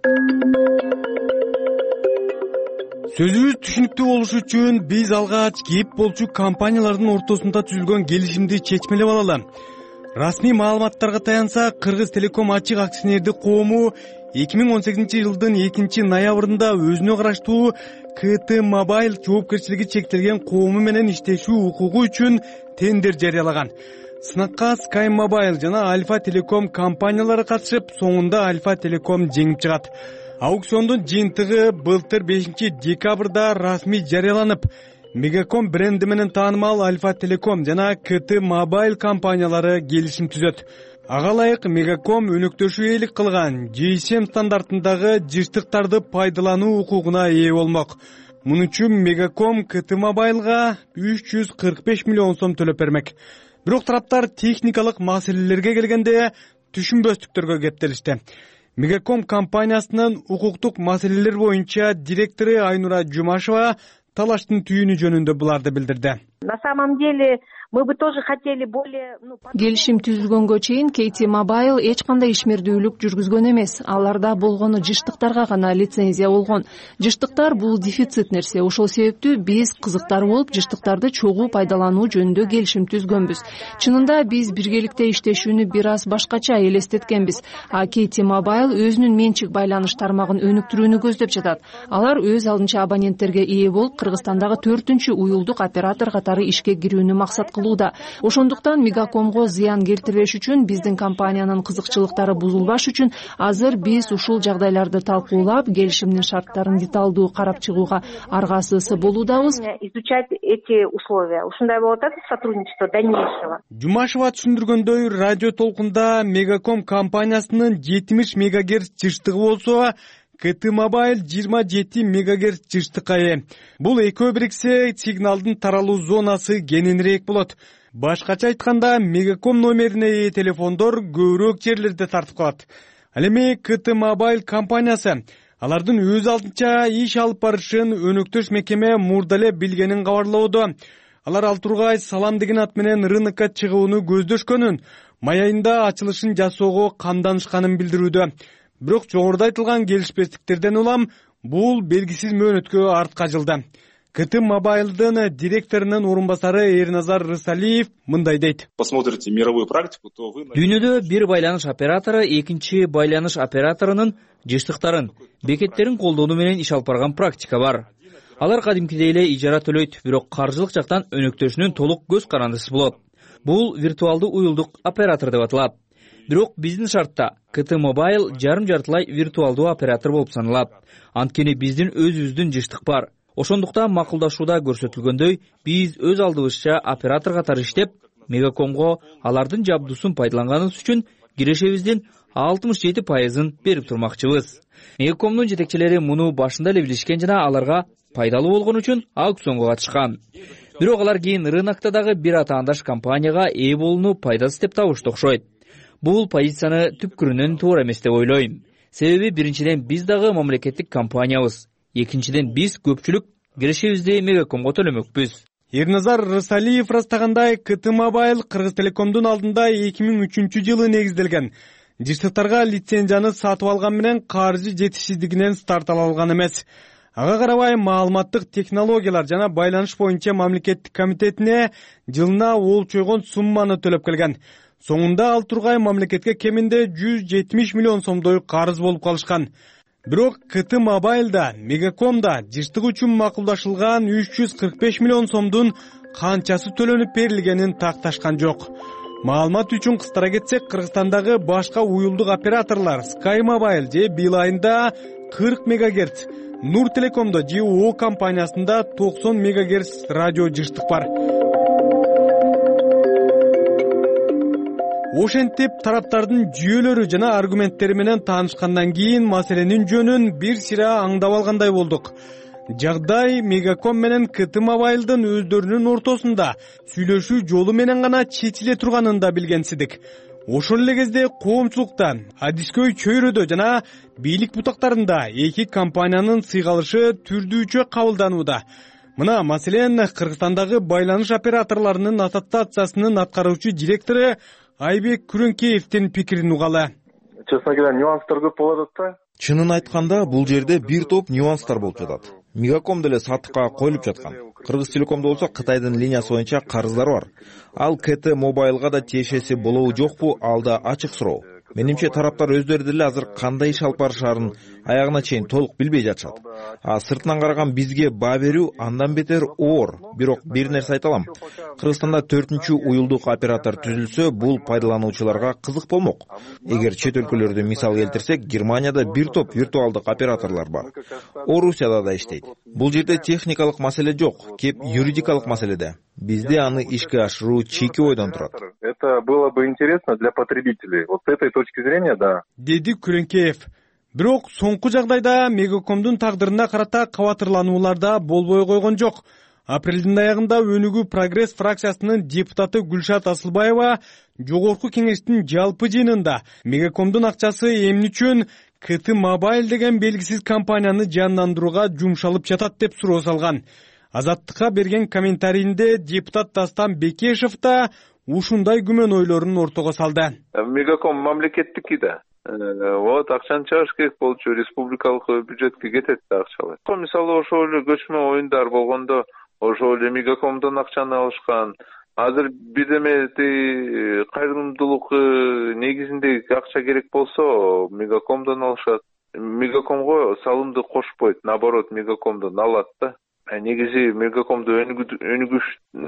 Сөзүбүз түшүнүктүү болуш үчүн биз алгач кеп болчу компаниялардын ортосунда түзүлгөн келишимди чечмелеп алалы. Расмий маалыматтарга таянса, Кыргыз Телеком ачык акционердик коому эки миң он сегизинчи жылдын экинчи ноябрында өзүнө караштуу КТ Мобайл жоопкерчилиги чектелген коому менен иштешүү укугу үчүн тендер жарыялаган. Сынакка Sky Mobile жана Альфа Телеком компаниялары катышып, соңунда Альфа Телеком жеңип чыгат. Аукциондун жыйынтыгы былтыр бешинчи декабрда расмий жарыяланып, Мегаком бренди менен таанымал Альфа Телеком жана КТ Мобайл компаниялары келишим түзөт. Ага ылайык Мегаком өнөктөшүү ээлик кылган джи эс эм стандартындагы жыштыктарды пайдалануу укугуна ээ болмок. Муну үчүн Мегаком КТ Мобайлга үч жүз кырк беш миллион сом төлөп бермек. Бирок тараптар техникалык маселелерге келгенде түшүнбөстүктөргө кептелишти. Мегаком компаниясынын укуктук маселелер боюнча директору Айнура Жумашева талаштын түйүнү жөнүндө буларды билдирди. На самом деле мы бы тоже хотели более... Келишим түзүлгөнгө чейин Кейти Мобайл эч кандай ишмердүүлүк жүргүзгөн эмес. Аларда болгону жыштыктарга гана лицензия болгон. Жыштыктар бул дефицит нерсе. Ошол себептүү биз кызыктар болуп жыштыктарды чогуу пайдалануу жөнүндө келишим түзгөнбүз. Чынында биз биргеликте иштешүүнү бир аз башкача элестеткенбиз. А Кейти Мобайл өзүнүн менчик байланыш тармагын өнүктүрүүнү көздөп жатат. Алар өз алдынча абоненттерге ээ болуп, Кыргызстандагы төртүнчү уюлдук оператор катары ишке кирүүнү максат кылууда. Ошондуктан Мегакомго зыян келтирбеш үчүн, биздин компаниянын кызыкчылыктары бузулбаш үчүн азыр биз ушул жагдайларды талкуулап, келишимдин шарттарын деталдуу карап чыгууга аргасыз болуудабыз. Изучать эти условия. Ушундай болуп атат сотрудничество дальнейшего. Жумашева түшүндүргөндөй, радио толкунда Мегаком компаниясынын жетимиш мегагерц жыштыгы болсо, КТ Мобайл жыйырма жети мегагерц жыштыкка ээ. Бул экөө бириксе, сигналдын таралуу зонасы кененирээк болот. Башкача айтканда, Мегаком номерине ээ телефондор көбүрөөк жерлерде тартып калат. Ал эми КТ Мобайл компаниясы алардын өз алдынча иш алып барышын өнөктөш мекеме мурда эле билгенин кабарлоодо. Алар ал тургай Салам деген ат менен рынокко чыгууну көздөшкөнүн, май айында ачылышын жасоого камданышканын билдирүүдө. Бирок жогоруда айтылган келишпестиктерден улам бул белгисиз мөөнөткө артка жылды. КТ Мобайлдын директорунун орун басары Эрназар Рысалиев мындай дейт. Посмотрите мировую практику, то вы... Дүйнөдө бир байланыш оператору экинчи байланыш операторунун жыштыктарын, бекеттерин колдонуу менен иш алып барган практика бар. Алар кадимкидей эле ижара төлөйт, бирок каржылык жактан өнөктөшүнүн толук көз карандысы болот. Бул виртуалдуу уюлдук оператор деп аталат. Бирок биздин шартта КТ Мобайл жарым жартылай виртуалдуу оператор болуп саналат. Анткени биздин өзүбүздүн жыштык бар. Ошондуктан макулдашууда көрсөтүлгөндөй, биз өз алдыбызча оператор катары иштеп, Мегакомго алардын жабдуусун пайдаланганыбыз үчүн кирешебиздин алтымыш жети пайызын берип турмакчыбыз. Мегакомдун жетекчилери муну башында эле билишкен жана аларга пайдалуу болгон үчүн аукционго катышкан. Бирок алар кийин рынокто дагы бир атаандаш компанияга ээ болууну пайдасыз деп табышты окшойт. Бул позицияны түпкүрүнөн туура эмес деп ойлойм. Себеби биринчиден биз дагы мамлекеттик компаниябыз. Экинчиден биз көпчүлүк киришибизди Мегакомго төлөмөкпүз. Эрназар Рысалиев ырастагандай, КТ Мобайл Кыргыз Телекомдун алдында эки миң үчүнчү жылы негизделген. Жыштыктарга лицензияны сатып алган менен каржы жетишсиздигинен старт ала алган эмес. Ага карабай маалыматтык технологиялар жана байланыш боюнча мамлекеттик комитетине жылына олчойгон сумманы төлөп келген. Соңунда ал тургай мамлекетке кеминде жүз жетимиш миллион сомдой карыз болуп калышкан. Бирок КТ Мобайлда, Мегакомда жыштык үчүн макулдашылган үч жүз кырк беш миллион сомдун канчасы төлөнүп берилгенин такташкан жок. Маалымат үчүн кыстара кетсек, Кыргызстандагы башка уюлдук операторлар Sky Mobile же Билайнда кырк мегагерц, Нур Телекомдо же О компаниясында токсон мегагерц радио жыштык бар. Ошентип тараптардын жүйөлөрү жана аргументтери менен таанышкандан кийин маселенин жөнүн бир сыйра аңдап алгандай болдук. Жагдай Мегаком менен КТ Мобайлдын өздөрүнүн ортосунда сүйлөшүү жолу менен гана чечиле турганын да билгенсидик. Ошол эле кезде коомчулукта, адискөй чөйрөдө жана бийлик бутактарында эки компаниянын сыйгалышы түрдүүчө кабылданууда. Мына маселен Кыргызстандагы байланыш операторлорунун ассоциациясынын аткаруучу директору Айбек Күрөнкеевдин пикирин угалы. Честно говоря, нюанстар көп болот да. Чынын айтканда, бул жерде бир топ нюанстар болуп жатат. Мегаком деле сатыкка коюлуп жаткан. Кыргыз Телекомдо болсо Кытайдын линиясы боюнча карыздар бар. Ал КТ Мобайлга да тиешеси болобу жокпу, ал да ачык суроо. Менимче тараптар өздөрү деле азыр кандай иш алып барышаарын аягына чейин толук билбей жатышат. А сыртынан караган бизге баа берүү андан бетер оор. Бирок бир нерсе айта алам. Кыргызстанда төртүнчү уюлдук оператор түзүлсө, бул пайдалануучуларга кызык болмок. Эгер чет өлкөлөрдү мисал келтирсек, Германияда бир топ виртуалдык операторлор бар. Орусияда да иштейт. Бул жерде техникалык маселе жок, кеп юридикалык маселеде. Бизде аны ишке ашыруу чийки ойдон турат. Это было бы интересно для потребителей. Вот с этой точки зрения, да. Деди Күрөнкеев. Бирок соңку жагдайда Мегакомдун тагдырына карата кабатырлануулар да болбой койгон жок. Апрелдин аягында Өнүгүү Прогресс фракциясынын депутаты Гүлшат Асылбаева жогорку кеңештин жалпы жыйынында Мегакомдун акчасы эмне үчүн КТ Мобайл деген белгисиз компанияны жандандырууга жумшалып жатат деп суроо салган. Азаттыкка берген комментарийинде депутат Дастан Бекешев да ушундай күмөн ойлорун ортого салды. Мегаком мамлекеттики да. Вот акчаны чыгарыш керек болчу, республикалык бюджетке кетет да акчалар. Мисалы ошол эле көчмө оюндар болгондо ошол эле Мегакомдон акчаны алышкан. Азыр бирдеме кайрымдуулук негизинде акча керек болсо Мегакомдон алышат. Мегакомго салымды кошпойт, наоборот Мегакомдон алат да. Негизи Мегакомду өнүгүш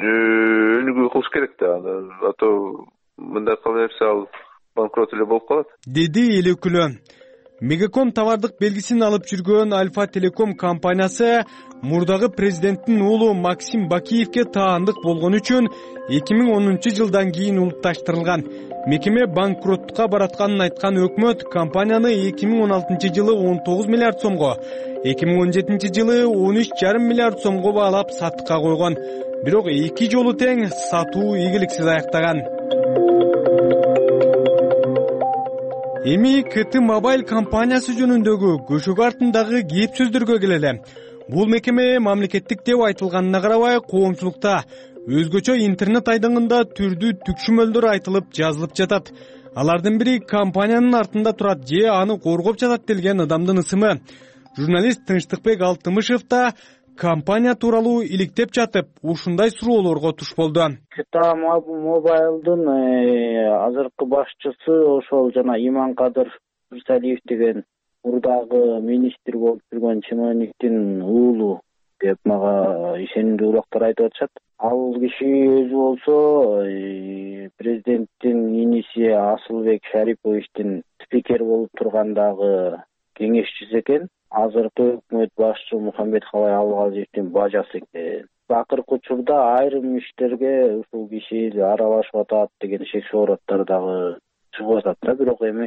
өнүгүү кылыш керек да. А то мындай кыла берсе ал банкрот эле болуп калат. Деди Элекүлө. Мегаком товардык белгисин алып жүргөн Альфа Телеком компаниясы мурдагы президенттин уулу Максим Бакиевке таандык болгон үчүн эки миң онунчу жылдан кийин улутташтырылган. Мекеме банкроттукка баратканын айткан өкмөт компанияны эки миң он алтынчы жылы он тогуз миллиард сомго, эки миң он жетинчи жылы он үч жарым миллиард сомго баалап сатыкка койгон. Бирок эки жолу тең сатуу ийгиликсиз аяктаган. Эми КТ Мобайл компаниясы жөнүндөгү көшөгө артындагы кеп сөздөргө келели. Бул мекеме мамлекеттик деп айтылганына карабай, коомчулукта өзгөчө интернет айдыңында түрдүү түкшүмөлдөр айтылып жазылып жатат. Алардын бири компаниянын артында турат же аны коргоп жатат делген адамдын ысымы. Журналист Тынчтыкбек Алтымышев да компания тууралуу иликтеп жатып, ушундай суроолорго туш болду. КТ Мобайлдын азыркы башчысы ошол жана Иманкадыр Рысалиев деген мурдагы министр болуп жүргөн Чимониктин уулу деп мага ишенимдүү улактар айтып атышат. Ал киши өзү болсо президенттин иниси Асылбек Шариповичтин спикер болуп тургандагы кеңешчиси экен. Азыркы өкмөт башчы Мухаммед Халай Алгазиевдин бажасы экен. Акыркы учурда айрым иштерге ушул киши аралашып атат деген шек шоораттар дагы чыгып атат да. Бирок эми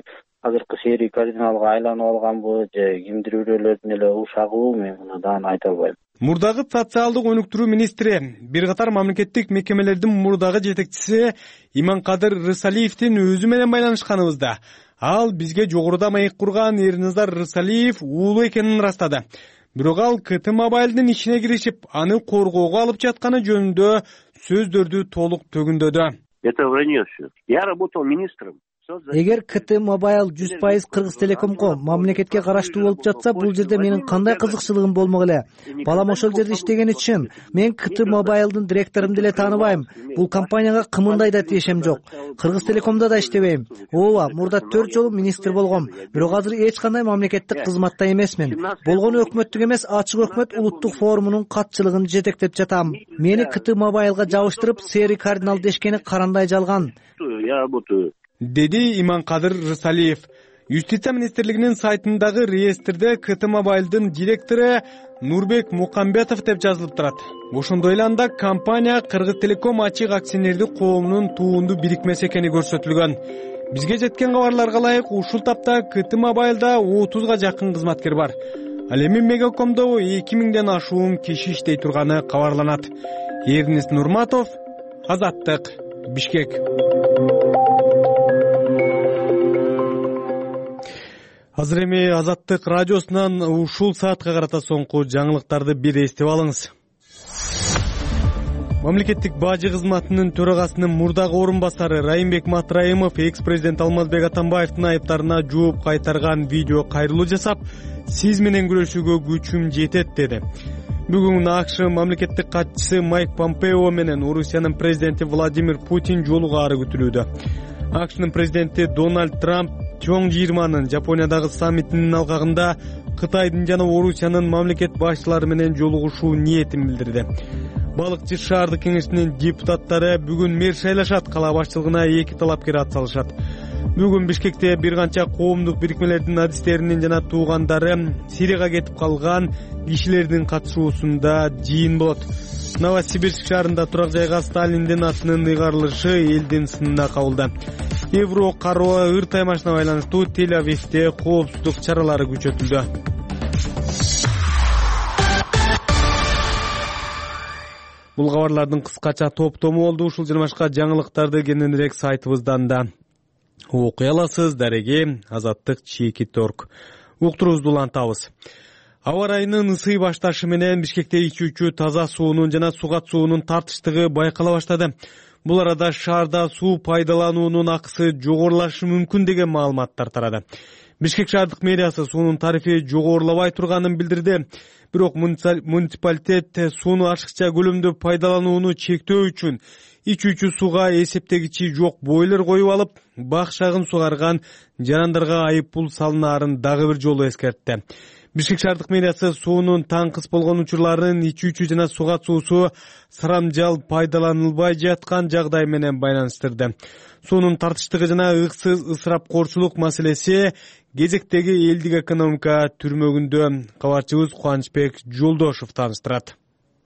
азыркы шээрий кардиналга айланып алганбы же кимдир бирөөлөрдүн эле ушагыбы, мен муну даана айта албайм. Мурдагы социалдык өнүктүрүү министри, бир катар мамлекеттик мекемелердин мурдагы жетекчиси Иманкадыр Рысалиевдин өзү менен байланышканыбызда ал бизге жогоруда маек курган Эрназар Рысалиев уулу экенин ырастады. Бирок ал КТ Мобайлдын ишине киришип, аны коргоого алып жатканы жөнүндө сөздөрдү толук төгүндөдү. Это вранье всё. Я работал министром. Эгер КТ Мобайл жүз пайыз Кыргыз Телекомго мамлекетке караштуу болуп жатса, бул жерде менин кандай кызыкчылыгым болмок эле? Балам ошол жерде иштегени чын. Мен КТ Мобайлдын директорун деле тааныбайм. Бул компанияга кымындай да тиешем жок. Кыргыз Телекомдо да иштебейм. Ооба, мурда төрт жолу министр болгом. Бирок азыр эч кандай мамлекеттик кызматта эмесмин. Болгону өкмөттүк эмес, ачык өкмөт улуттук форумунун катчылыгын жетектеп жатам. Мени КТ Мобайлга жабыштырып, Сери кардинал дешкени карандай жалган. Я работаю. Деди Иманкадыр Рысалиев. Юстиция министрлигинин сайтындагы реестрде КТ Мобайлдын директору Нурбек Мукамбетов деп жазылып турат. Ошондой эле анда компания Кыргыз Телеком ачык акционердик коомунун туунду бирикмеси экени көрсөтүлгөн. Бизге жеткен кабарларга ылайык, ушул тапта КТ Мобайлда отузга жакын кызматкер бар. Ал эми Мегакомдо эки миңден ашуун киши иштей турганы кабарланат. Эрнис Нурматов, Азаттык, Бишкек. Азыр эми Азаттык радиосунан ушул саатка карата соңку жаңылыктарды бир эстеп алыңыз. Мамлекеттик бажы кызматынын төрагасынын мурдагы орун басары Райымбек Матраимов экс-президент Алмазбек Атамбаевдин айыптарына жооп кайтарган видео кайрылуу жасап, сиз менен күрөшүүгө күчүм жетет деди. Бүгүн АКШ мамлекеттик катчысы Майк Помпео менен Орусиянын президенти Владимир Путин жолугаары күтүлүүдө. АКШнын президенти Дональд Трамп чоң жыйырманын Жапониядагы саммитинин алкагында Кытайдын жана Орусиянын мамлекет башчылары менен жолугушуу ниетин билдирди. Балыкчы шаардык кеңешинин депутаттары бүгүн мэр шайлашат, кала башчылыгына эки талапкер ат салышат. Бүгүн Бишкекте бир канча коомдук бирикмелердин адистеринин жана туугандары Сирияга кетип калган кишилердин катышуусунда жыйын болот. Новосибирск шаарында турак жайга Сталиндин атынын ыйгарылышы элдин сынына кабылды. Евро кароо ыр таймашына байланыштуу Тель-Авивде коопсуздук чаралары күчөтүлдү. Бул кабарлардын кыскача топтому болду. Ушул жана башка жаңылыктарды кененирээк сайтыбыздан да окуй аласыз. Дареги азаттык чекит точка орг. Уктуруубузду улантабыз. Аба ырайынын ысый башташы менен Бишкекте ичүүчү таза суунун жана сугат суунун тартыштыгы байкала баштады. Бул арада шаарда суу пайдалануунун акысы жогорулашы мүмкүн деген маалыматтар тарады. Бишкек шаардык мэриясы суунун тарифи жогорулабай турганын билдирди. Бирок муниципалитет сууну ашыкча көлөмдө пайдаланууну чектөө үчүн ичүүчү сууга эсептегичи жок бойлор коюп алып, бак шагын сугарган жарандарга айып пул салынаарын дагы бир жолу эскертти. Бишкек шаардык мэриясы суунун таңкыс болгон учурларын ичүүчү жана сугат суусу сарамжал пайдаланылбай жаткан жагдай менен байланыштырды. Суунун тартыштыгы жана ыксыз ысырапкорчулук маселеси кезектеги элдик экономика түрмөгүндө. Кабарчыбыз Кубанычбек Жолдошов тааныштырат.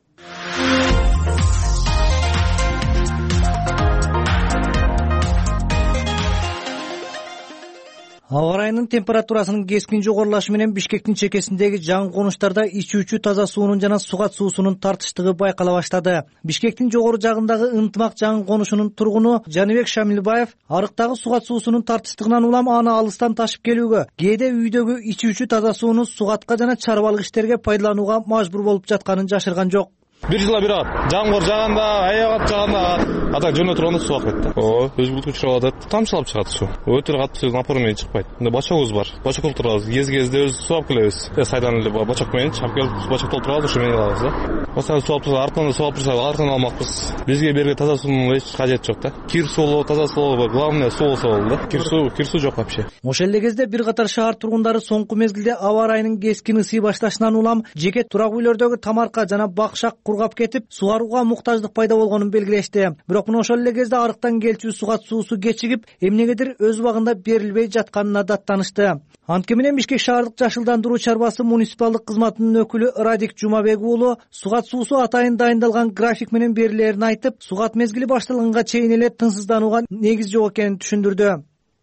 Аба ырайынын температурасынын кескин жогорулашы менен Бишкектин чекесиндеги жаңы конуштарда ичүүчү таза суунун жана сугат суусунун тартыштыгы байкала баштады. Бишкектин жогору жагындагы ынтымак жаңы конушунун тургуну Жаныбек Шамилбаев арыктагы сугат суусунун тартыштыгынан улам аны алыстан ташып келүүгө, кээде үйдөгү ичүүчү таза сууну сугатка жана чарбалык иштерге пайдаланууга мажбур болуп жатканын жашырган жок. Бир жылда бир ат. Жамгыр жаганда, аягат жаганда ата жөнө турганда суу акып кетти. Ооба, өз бултуп чыгып атат. Тамчылап чыгат суу. Өтө катуу сөз напор менен чыкпайт. Мында бачогубуз бар. Бачок толтурабыз. Кез-кезде өз суу алып келебиз. Сайдан эле бачок менен чыгып келип бачок толтурабыз, ошо менен алабыз да. Осал суу алып турса, артынан суу алып турса, артынан алмакпыз. Бизге берге таза суунун эч кажети жок да. Кир суу, таза суу, главное суу болсо болду да. Кир суу, кир суу жок вообще. Ошол эле кезде бир катар шаар тургундары соңку мезгилде аба ырайынын кескин ысый башташынан улам жеке турак үйлөрдөгү тамарка жана бакшак кургап кетип, сугарууга муктаждык пайда болгонун белгилешти. Бирок мына ошол эле кезде арыктан келчү сугат суусу кечигип, эмнегедир өз убагында берилбей жатканына даттанышты. Антке менен Бишкек шаардык жашылдандыруу чарбасы муниципалдык кызматынын өкүлү Радик Жумабек уулу сугат суусу атайын дайындалган график менен берилерин айтып, сугат мезгили башталганга чейин эле тынчсызданууга негиз жок экенин түшүндүрдү.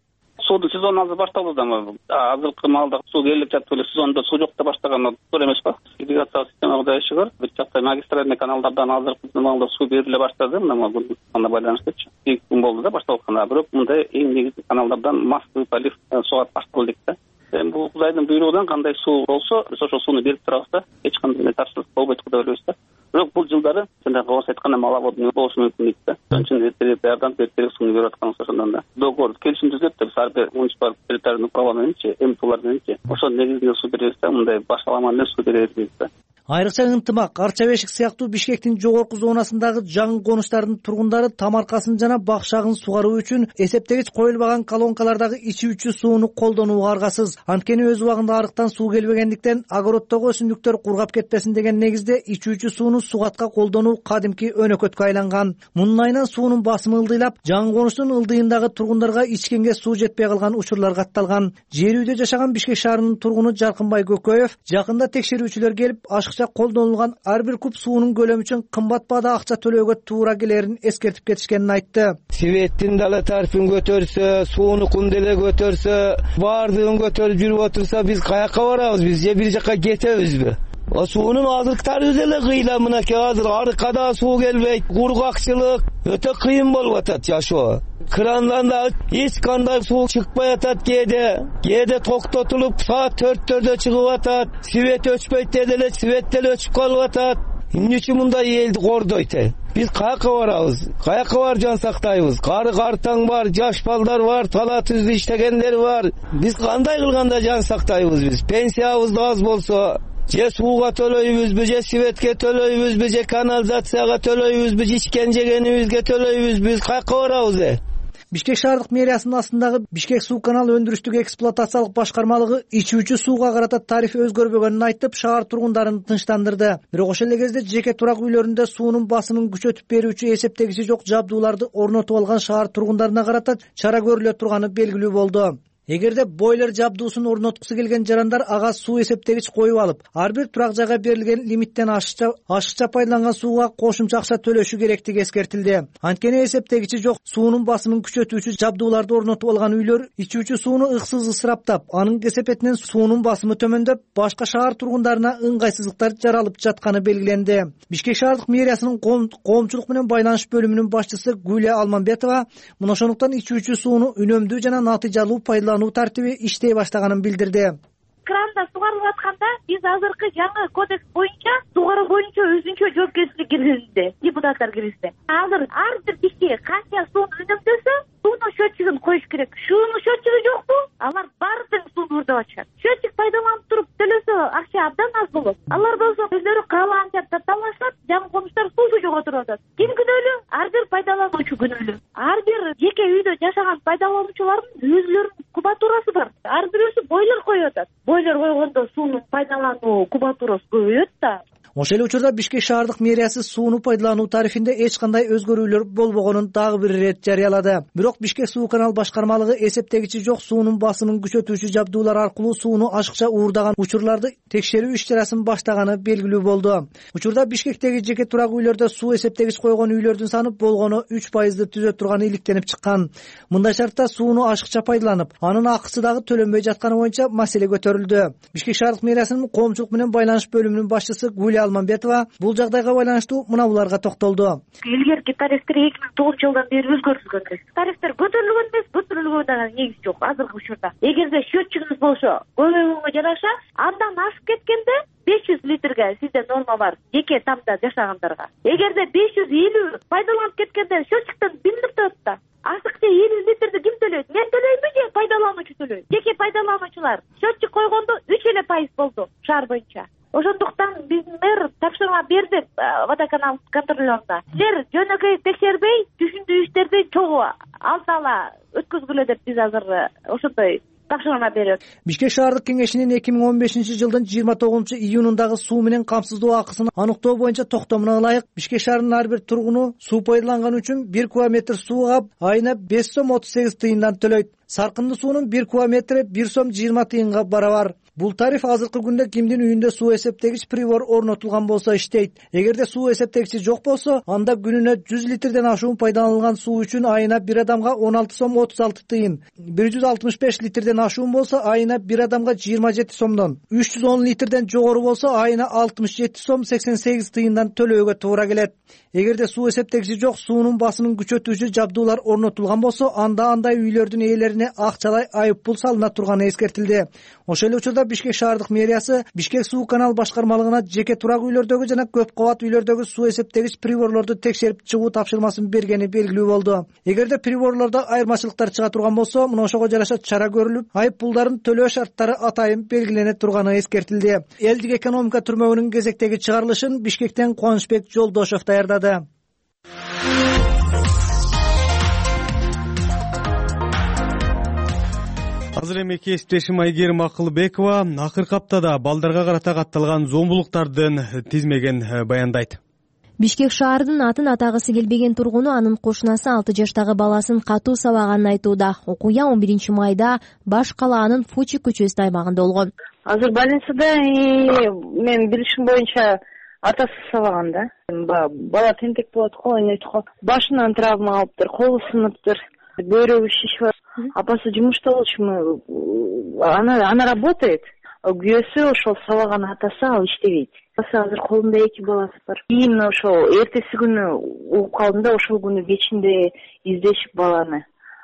суудун сезону азыр башталды да, азыркы маалда суу келип жатып эле сезондо суу жок деп баштаган туура эмеспи? Ирригациялык система кудайчы бар. Бир жакта магистральный каналдардан азыркы маалда суу бериле баштады, мына буга байланыштуу. эки күн болду да башталып атканда. Бирок мындай эң негизги каналдардан массовый полив сугат башталды дейт да. Эми бул Кудайдын буйругунан кандай суу болсо, биз ошол сууну берип турабыз да. Эч кандай тапшырык болбойт деп ойлойбуз да. Бирок бул жылдары жанагы орус айтканда маловодный болушу мүмкүн дейт да. Ошон үчүн эртерээк даярданып эртерээк сууну берип атканыбыз ошондон да. Договор келишим түзүп да, биз ар бир муниципалдык территориальный права мененчи, эмтулар мененчи ошол негизинде суу беребиз да, мындай башалама эле суу беребиз да. Айрыкча ынтымак, Арча бешик сыяктуу Бишкектин жогорку зонасындагы жаңы конуштардын тургундары тамаркасын жана бакшагын сугаруу үчүн эсептегич коюлбаган колонкалардагы ичүүчү сууну колдонууга аргасыз. Анткени өз убагында арыктан суу келбегендиктен огороддогу өсүмдүктөр кургап кетпесин деген негизде ичүүчү сууну сугатка колдонуу кадимки өнөкөткө айланган. Мунун айынан суунун басымы ылдыйлап, жаңы конуштун ылдыйындагы тургундарга ичкенге суу жетпей калган учурлар катталган. Жер үйдө жашаган Бишкек шаарынын тургуну Жаркынбай Көкөев жакында текшерүүчүлөр келип колдонулган ар бир куб суунун көлөмү үчүн кымбат баада акча төлөөгө туура келерин эскертип кетишкенин айтты. Светтин дала тарифин көтөрсө, суунукун деле көтөрсө, баардыгын көтөрүп жүрүп отурса, биз каяка барабыз? Биз же бир жака кетебизби? Суунун азырктары деле кыйла, мынакей азыр арыкка суу келбейт, кургакчылык өтө кыйын болуп атат жашоо. Крандан да эч кандай суу чыкпай атат, кээде кээде токтотулуп саат төрттөрдө чыгып атат. Свет өчпөйт деле, свет деле өчүп калып атат. Эмне үчүн мындай элди кордойт? Биз каяка барабыз? Каяка бар жан сактайбыз? Кары картаң бар, жаш балдар бар, тала түздү иштегендер бар. Биз кандай кылганда жан сактайбыз биз? Пенсиябыз да аз болсо, же сууга төлөйбүзбү, же светке төлөйбүзбү, же канализацияга төлөйбүзбү, же ичкен жегенибизге төлөйбүзбү? Биз каяка барабыз? Бишкек шаардык мэриясынын астындагы Бишкек суу канал өндүрүштүк эксплуатациялык башкармалыгы ичүүчү сууга карата тариф өзгөрбөгөнүн айтып, шаар тургундарын тынчтандырды. Бирок ошол эле кезде жеке турак үйлөрүндө суунун басымын күчөтүп берүүчү эсептегичи жок жабдууларды орнотуп алган шаар тургундарына карата чара көрүлө турганы белгилүү болду. Эгерде бойлер жабдуусун орноткусу келген жарандар ага суу эсептегич коюп алып, ар бир турак жайга берилген лимиттен ашыкча ашыкча пайдаланган сууга кошумча акча төлөшү керектиги эскертилди. Анткени эсептегичи жок суунун басымын күчөтүүчү жабдууларды орнотуп алган үйлөр ичүүчү сууну ыксыз ысыраптап, анын кесепетинен суунун басымы төмөндөп, башка шаар тургундарына ыңгайсыздыктар жаралып жатканы белгиленди. Бишкек шаардык мэриясынын коомчулук менен байланыш бөлүмүнүн башчысы Гүлия Алманбетова мына ошондуктан ичүүчү сууну үнөмдүү жана натыйжалуу пайдалануу тартиби иштей баштаганын билдирди. Кранда сугарылып атканда биз азыркы жаңы кодекс боюнча сугаруу боюнча өзүнчө жоопкерчилик киргизди, депутаттар киргизди. Азыр ар бир киши канча сууну үнөмдөсө, суунун счетчигин коюш керек. Шунун счетчиги жокпу? Алар баардыгын сууну урдап атышат. Счетчик пайдаланып туруп төлөсө акча абдан аз болот. Алар болсо өздөрү каалаганча талашат, жаңы конуштар суусу жоготуруп атат. Ким күнөөлүү? Ар бир пайдалануучу күнөөлүү. Ар бир жеке үйдө жашаган пайдалануучулардын өзүлөрүнүн кубатурасы бар. Ар бирөөсү бойлер коюп атат. Бойлер койгондо суунун пайдалануу кубатурасы көбөйөт да. Ошол эле учурда Бишкек шаардык мэриясы сууну пайдалануу тарифинде эч кандай өзгөрүүлөр болбогонун дагы бир ирет жарыялады. Бирок Бишкек суу канал башкармалыгы эсептегичи жок суунун басымын күчөтүүчү жабдуулар аркылуу сууну ашыкча уурдаган учурларды текшерүү иш-чарасын баштаганы белгилүү болду. Учурда Бишкектеги жеке турак үйлөрдө суу эсептегич койгон үйлөрдүн саны болгону үч пайызды түзө турганы иликтенип чыккан. Мындай шартта сууну ашыкча пайдаланып, анын акысы дагы төлөнбөй жатканы боюнча маселе көтөрүлдү. Бишкек шаардык мэриясынын коомчулук менен байланыш бөлүмүнүн башчысы Гүлия Алманбетова бул жагдайга байланыштуу мына буларга токтолду. Илгерки тарифтер эки миң тогузунчу жылдан бери өзгөртүлгөн. Тарифтер көтөрүлгөн эмес, көтөрүлгөн негиз жок азыркы учурда. Эгерде счетчигиңиз болсо, көбөйгөнгө жараша андан ашып кеткенде беш жүз литрге сизде норма бар жеке тамда жашагандарга. Эгерде беш жүз элүү пайдаланып кеткенде счетчиктен билинип турат да. Ашыкча элүү литрди ким төлөйт? Мен төлөймүн же пайдалануучу төлөйт? Жеке пайдалануучулар счетчик койгондо үч эле пайыз болду шаар боюнча. Ошондуктан биздин мэр тапшырма берди водоканал контролёруна. Силер жөнөкөй текшербей, түшүндүү иштерди чогуу алда ала өткөзгүлө деп биз азыр ошондой тапшырма берет. Бишкек шаардык кеңешинин эки миң он бешинчи жылдын жыйырма тогузунчу июнундагы суу менен камсыздоо акысын аныктоо боюнча токтомуна ылайык Бишкек шаарынын ар бир тургуну суу пайдаланганы үчүн бир кубометр сууга айына беш сом отуз сегиз тыйындан төлөйт. Саркындуу суунун бир кубометри бир сом жыйырма тыйынга барабар. Бул тариф азыркы күндө кимдин үйүндө суу эсептегич прибор орнотулган болсо иштейт. Эгерде суу эсептегичи жок болсо, анда күнүнө жүз литрден ашуун пайдаланылган суу үчүн айына бир адамга он алты сом отуз алты тыйын, бир жүз алтымыш беш литрден ашуун болсо айына бир адамга жыйырма жети сомдон, үч жүз он литрден жогору болсо айына алтымыш жети сом сексен сегиз тыйындан төлөөгө туура келет. Эгерде суу эсептегичи жок, суунун басымын күчөтүүчү жабдуулар орнотулган болсо, анда андай үйлөрдүн ээлерине акчалай айып пул салына турганы эскертилди. Ошол эле учурда Бишкек шаардык мэриясы Бишкек суу канал башкармалыгына жеке турак үйлөрдөгү жана көп кабат үйлөрдөгү суу эсептегич приборлорду текшерип чыгуу тапшырмасын бергени белгилүү болду. Эгерде приборлордо айырмачылыктар чыга турган болсо, мына ошого жараша чара көрүлүп, айып пулдарын төлөө шарттары атайын белгилене турганы эскертилди. Элдик экономика түрмөгүнүн кезектеги чыгарылышын Бишкектен Кубанычбек Жолдошов даярдады. Азыр эми кесиптешим Айгерим Акылбекова акыркы аптада балдарга карата катталган зомбулуктардын тизмеген баяндайт. Бишкек шаарынын атын атагысы келбеген тургуну анын кошунасы алты жаштагы баласын катуу сабаганын айтууда. Окуя он биринчи майда баш калаанын Фучи көчөсүнүн аймагында болгон. Азыр больницада мен билишим боюнча атасы сабаган да. Бала тентек болот го, ойнойт го. Башынан травма алыптыр, колу сыныптыр, бөйрөгү шишип. Апасы жумушта болчуму? Она она работает. Күйөөсү ошол сабаган атасы ал иштебейт. Атасы азыр колунда эки баласы бар. Кийин ошол эртеси күнү угуп калдым да, ошол күнү кечинде издешип баланы.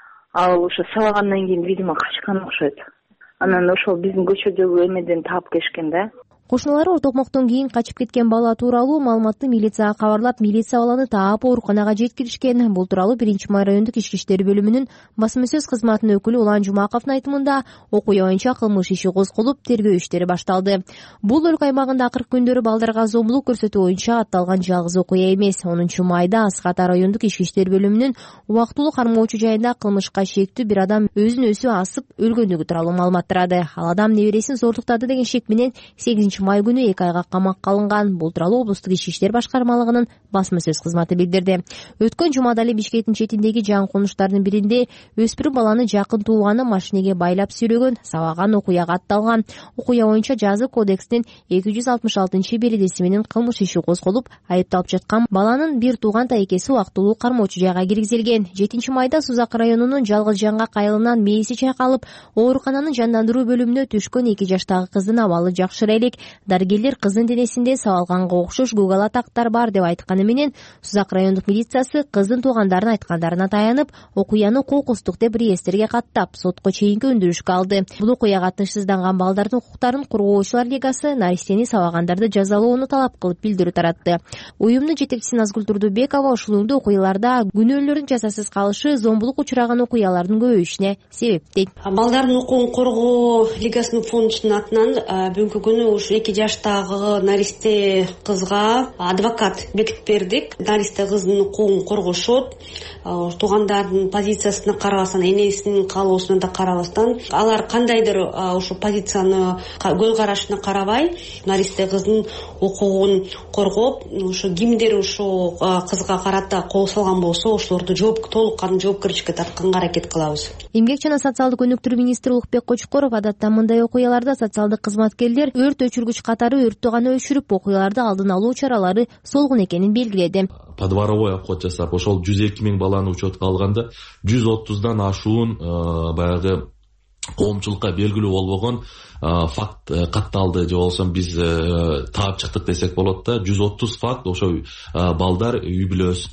Ал ошо сабагандан кийин видимо качкан окшойт. Анан ошол биздин көчөдөгү эмеден таап келишкен да. Кошуналары токмоктон кийин качып кеткен бала тууралуу маалыматты милицияга кабарлап, милиция баланы таап ооруканага жеткиришкен. Бул тууралуу биринчи май райондук ички иштер бөлүмүнүн басма сөз кызматынын өкүлү Улан Жумаковдун айтымында, окуя боюнча кылмыш иши козголуп, тергөө иштери башталды. Бул өлкө аймагында акыркы күндөрү балдарга зомбулук көрсөтүү боюнча атталган жалгыз окуя эмес. онунчу майда Аската райондук ички иштер бөлүмүнүн убактылуу кармоочу жайында кылмышка шектүү бир адам өзүн өзү асып өлгөндүгү тууралуу маалымат тарады. Ал адам небересин зордуктады деген шек менен сегизинчи май күнү эки айга камакка алынган. Бул тууралуу облустук ички иштер башкармалыгынын басма сөз кызматы билдирди. Өткөн жумада эле Бишкектин четиндеги жаңы конуштардын биринде өспүрүм баланы жакын тууганы машинеге байлап сүйрөгөн, сабаган окуяга атталган. Окуя боюнча жазы кодекстин эки жүз алтымыш алтынчы беренеси менен кылмыш иши козголуп, айыпталып жаткан баланын бир тууган тайкеси убактылуу кармоочу жайга киргизилген. жетинчи майда Сузак районунун Жалгыз жаңга кайылынан мээси чайкалып, оорукананын жандандыруу бөлүмүнө түшкөн эки жаштагы кыздын абалы жакшыра элек. Дарыгерлер кыздын денесинде сабалганга окшош көгал атактар бар деп айтканы менен Сузак райондук милициясы кыздын туугандарын айткандарына таянып, окуяны кокустук деп реестрге каттап, сотко чейинки өндүрүшкө алды. Бул окуяга катышсызданган балдардын укуктарын коргоочулар лигасы наристени сабагандарды жазалоону талап кылып билдирүү таратты. Уюмдун жетекчиси Назгүл Турдубекова ушул уюмдуу окуяларда күнөөлөрдүн жазасыз калышы зомбулук учураган окуялардын көбөйүшүнө себеп дейт. Балдардын укугун коргоо лигасынын фондунун атынан бүгүнкү күнү ушу эки жаштагы наристе кызга адвокат бекитип бердик. Наристе кыздын укугун коргошот. Туугандардын позициясына карабастан, энесинин каалоосуна да карабастан, алар кандайдыр ушу позицияны көз карашына карабай, наристе кыздын укугун коргоп, ушу кимдир ушу кызга карата кол салган болсо, ошолорду жооп толук кандуу жоопкерчиликке тартканга аракет кылабыз. Эмгек жана социалдык өнүктүрүү министри Улукбек Кочкоров адатта мындай окуяларда социалдык кызматкерлер өрт өчүргүч катары өрттү гана өчүрүп, окуяларды алдын алуу чаралары солгун экенин белгиледи. Подворовой обход жасап, ошол жүз эки миң баланы учетко алганда жүз отуздан ашуун баягы коомчулукка белгилүү болбогон факт катталды же болбосо биз таап чыктык десек болот да. жүз отуз факт ошо балдар үй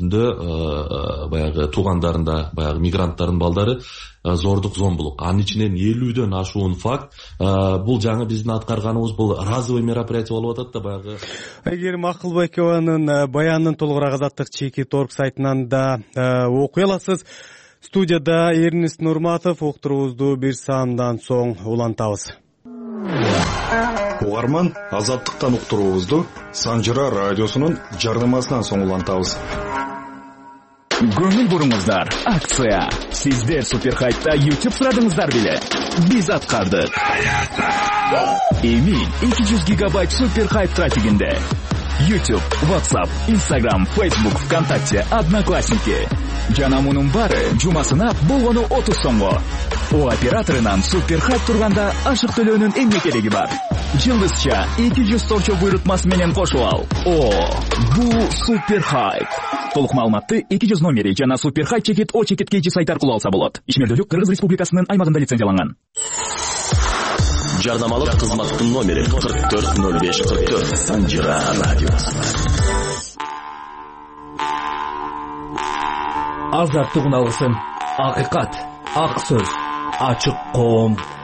бүлөсүндө баягы туугандарында баягы мигранттардын балдары зордук зомбулук. Анын ичинен элүүдөн ашуун факт. Бул жаңы биздин аткарганыбыз бул разовый мероприятие болуп атат да баягы. Айгерим Акылбекованын баянын толугураак Азаттык Чекит орг сайтынан да окуй аласыз. Студияда Эрнест Нурматов, уктуруубузду бир саамдан соң улантабыз. Угарман, Азаттыктан уктуруубузду Санжыра радиосунун жардамасынан соң улантабыз. Көңүл буруңуздар, акция. Сиздер Суперхайпта YouTube сурадыңыздар беле? Биз аткардык. Эми эки жүз гигабайт Суперхайп трафигинде YouTube, WhatsApp, Instagram, Facebook, ВКонтакте, Одноклассники. Жана мунун баары жумасына болгону отуз сомго. О операторунан супер хайп турганда ашык төлөөнүн эмне кереги бар? Жылдызча эки жүз торчо буйрутмасы менен кошуп ал. О, бул супер хайп. Толук маалыматты эки жүз номери жана супер хайп чекит о чекит кейжи сайт аркылуу алса болот. Ишмердүүлүк Кыргыз Республикасынын аймагында лицензияланган. Жарнамалык кызматтын номери кырк төрт ноль беш кырк төрт. Санжира радиосу. Азаттыгын алгысың. Акыйкат, ак сөз, ачык коом.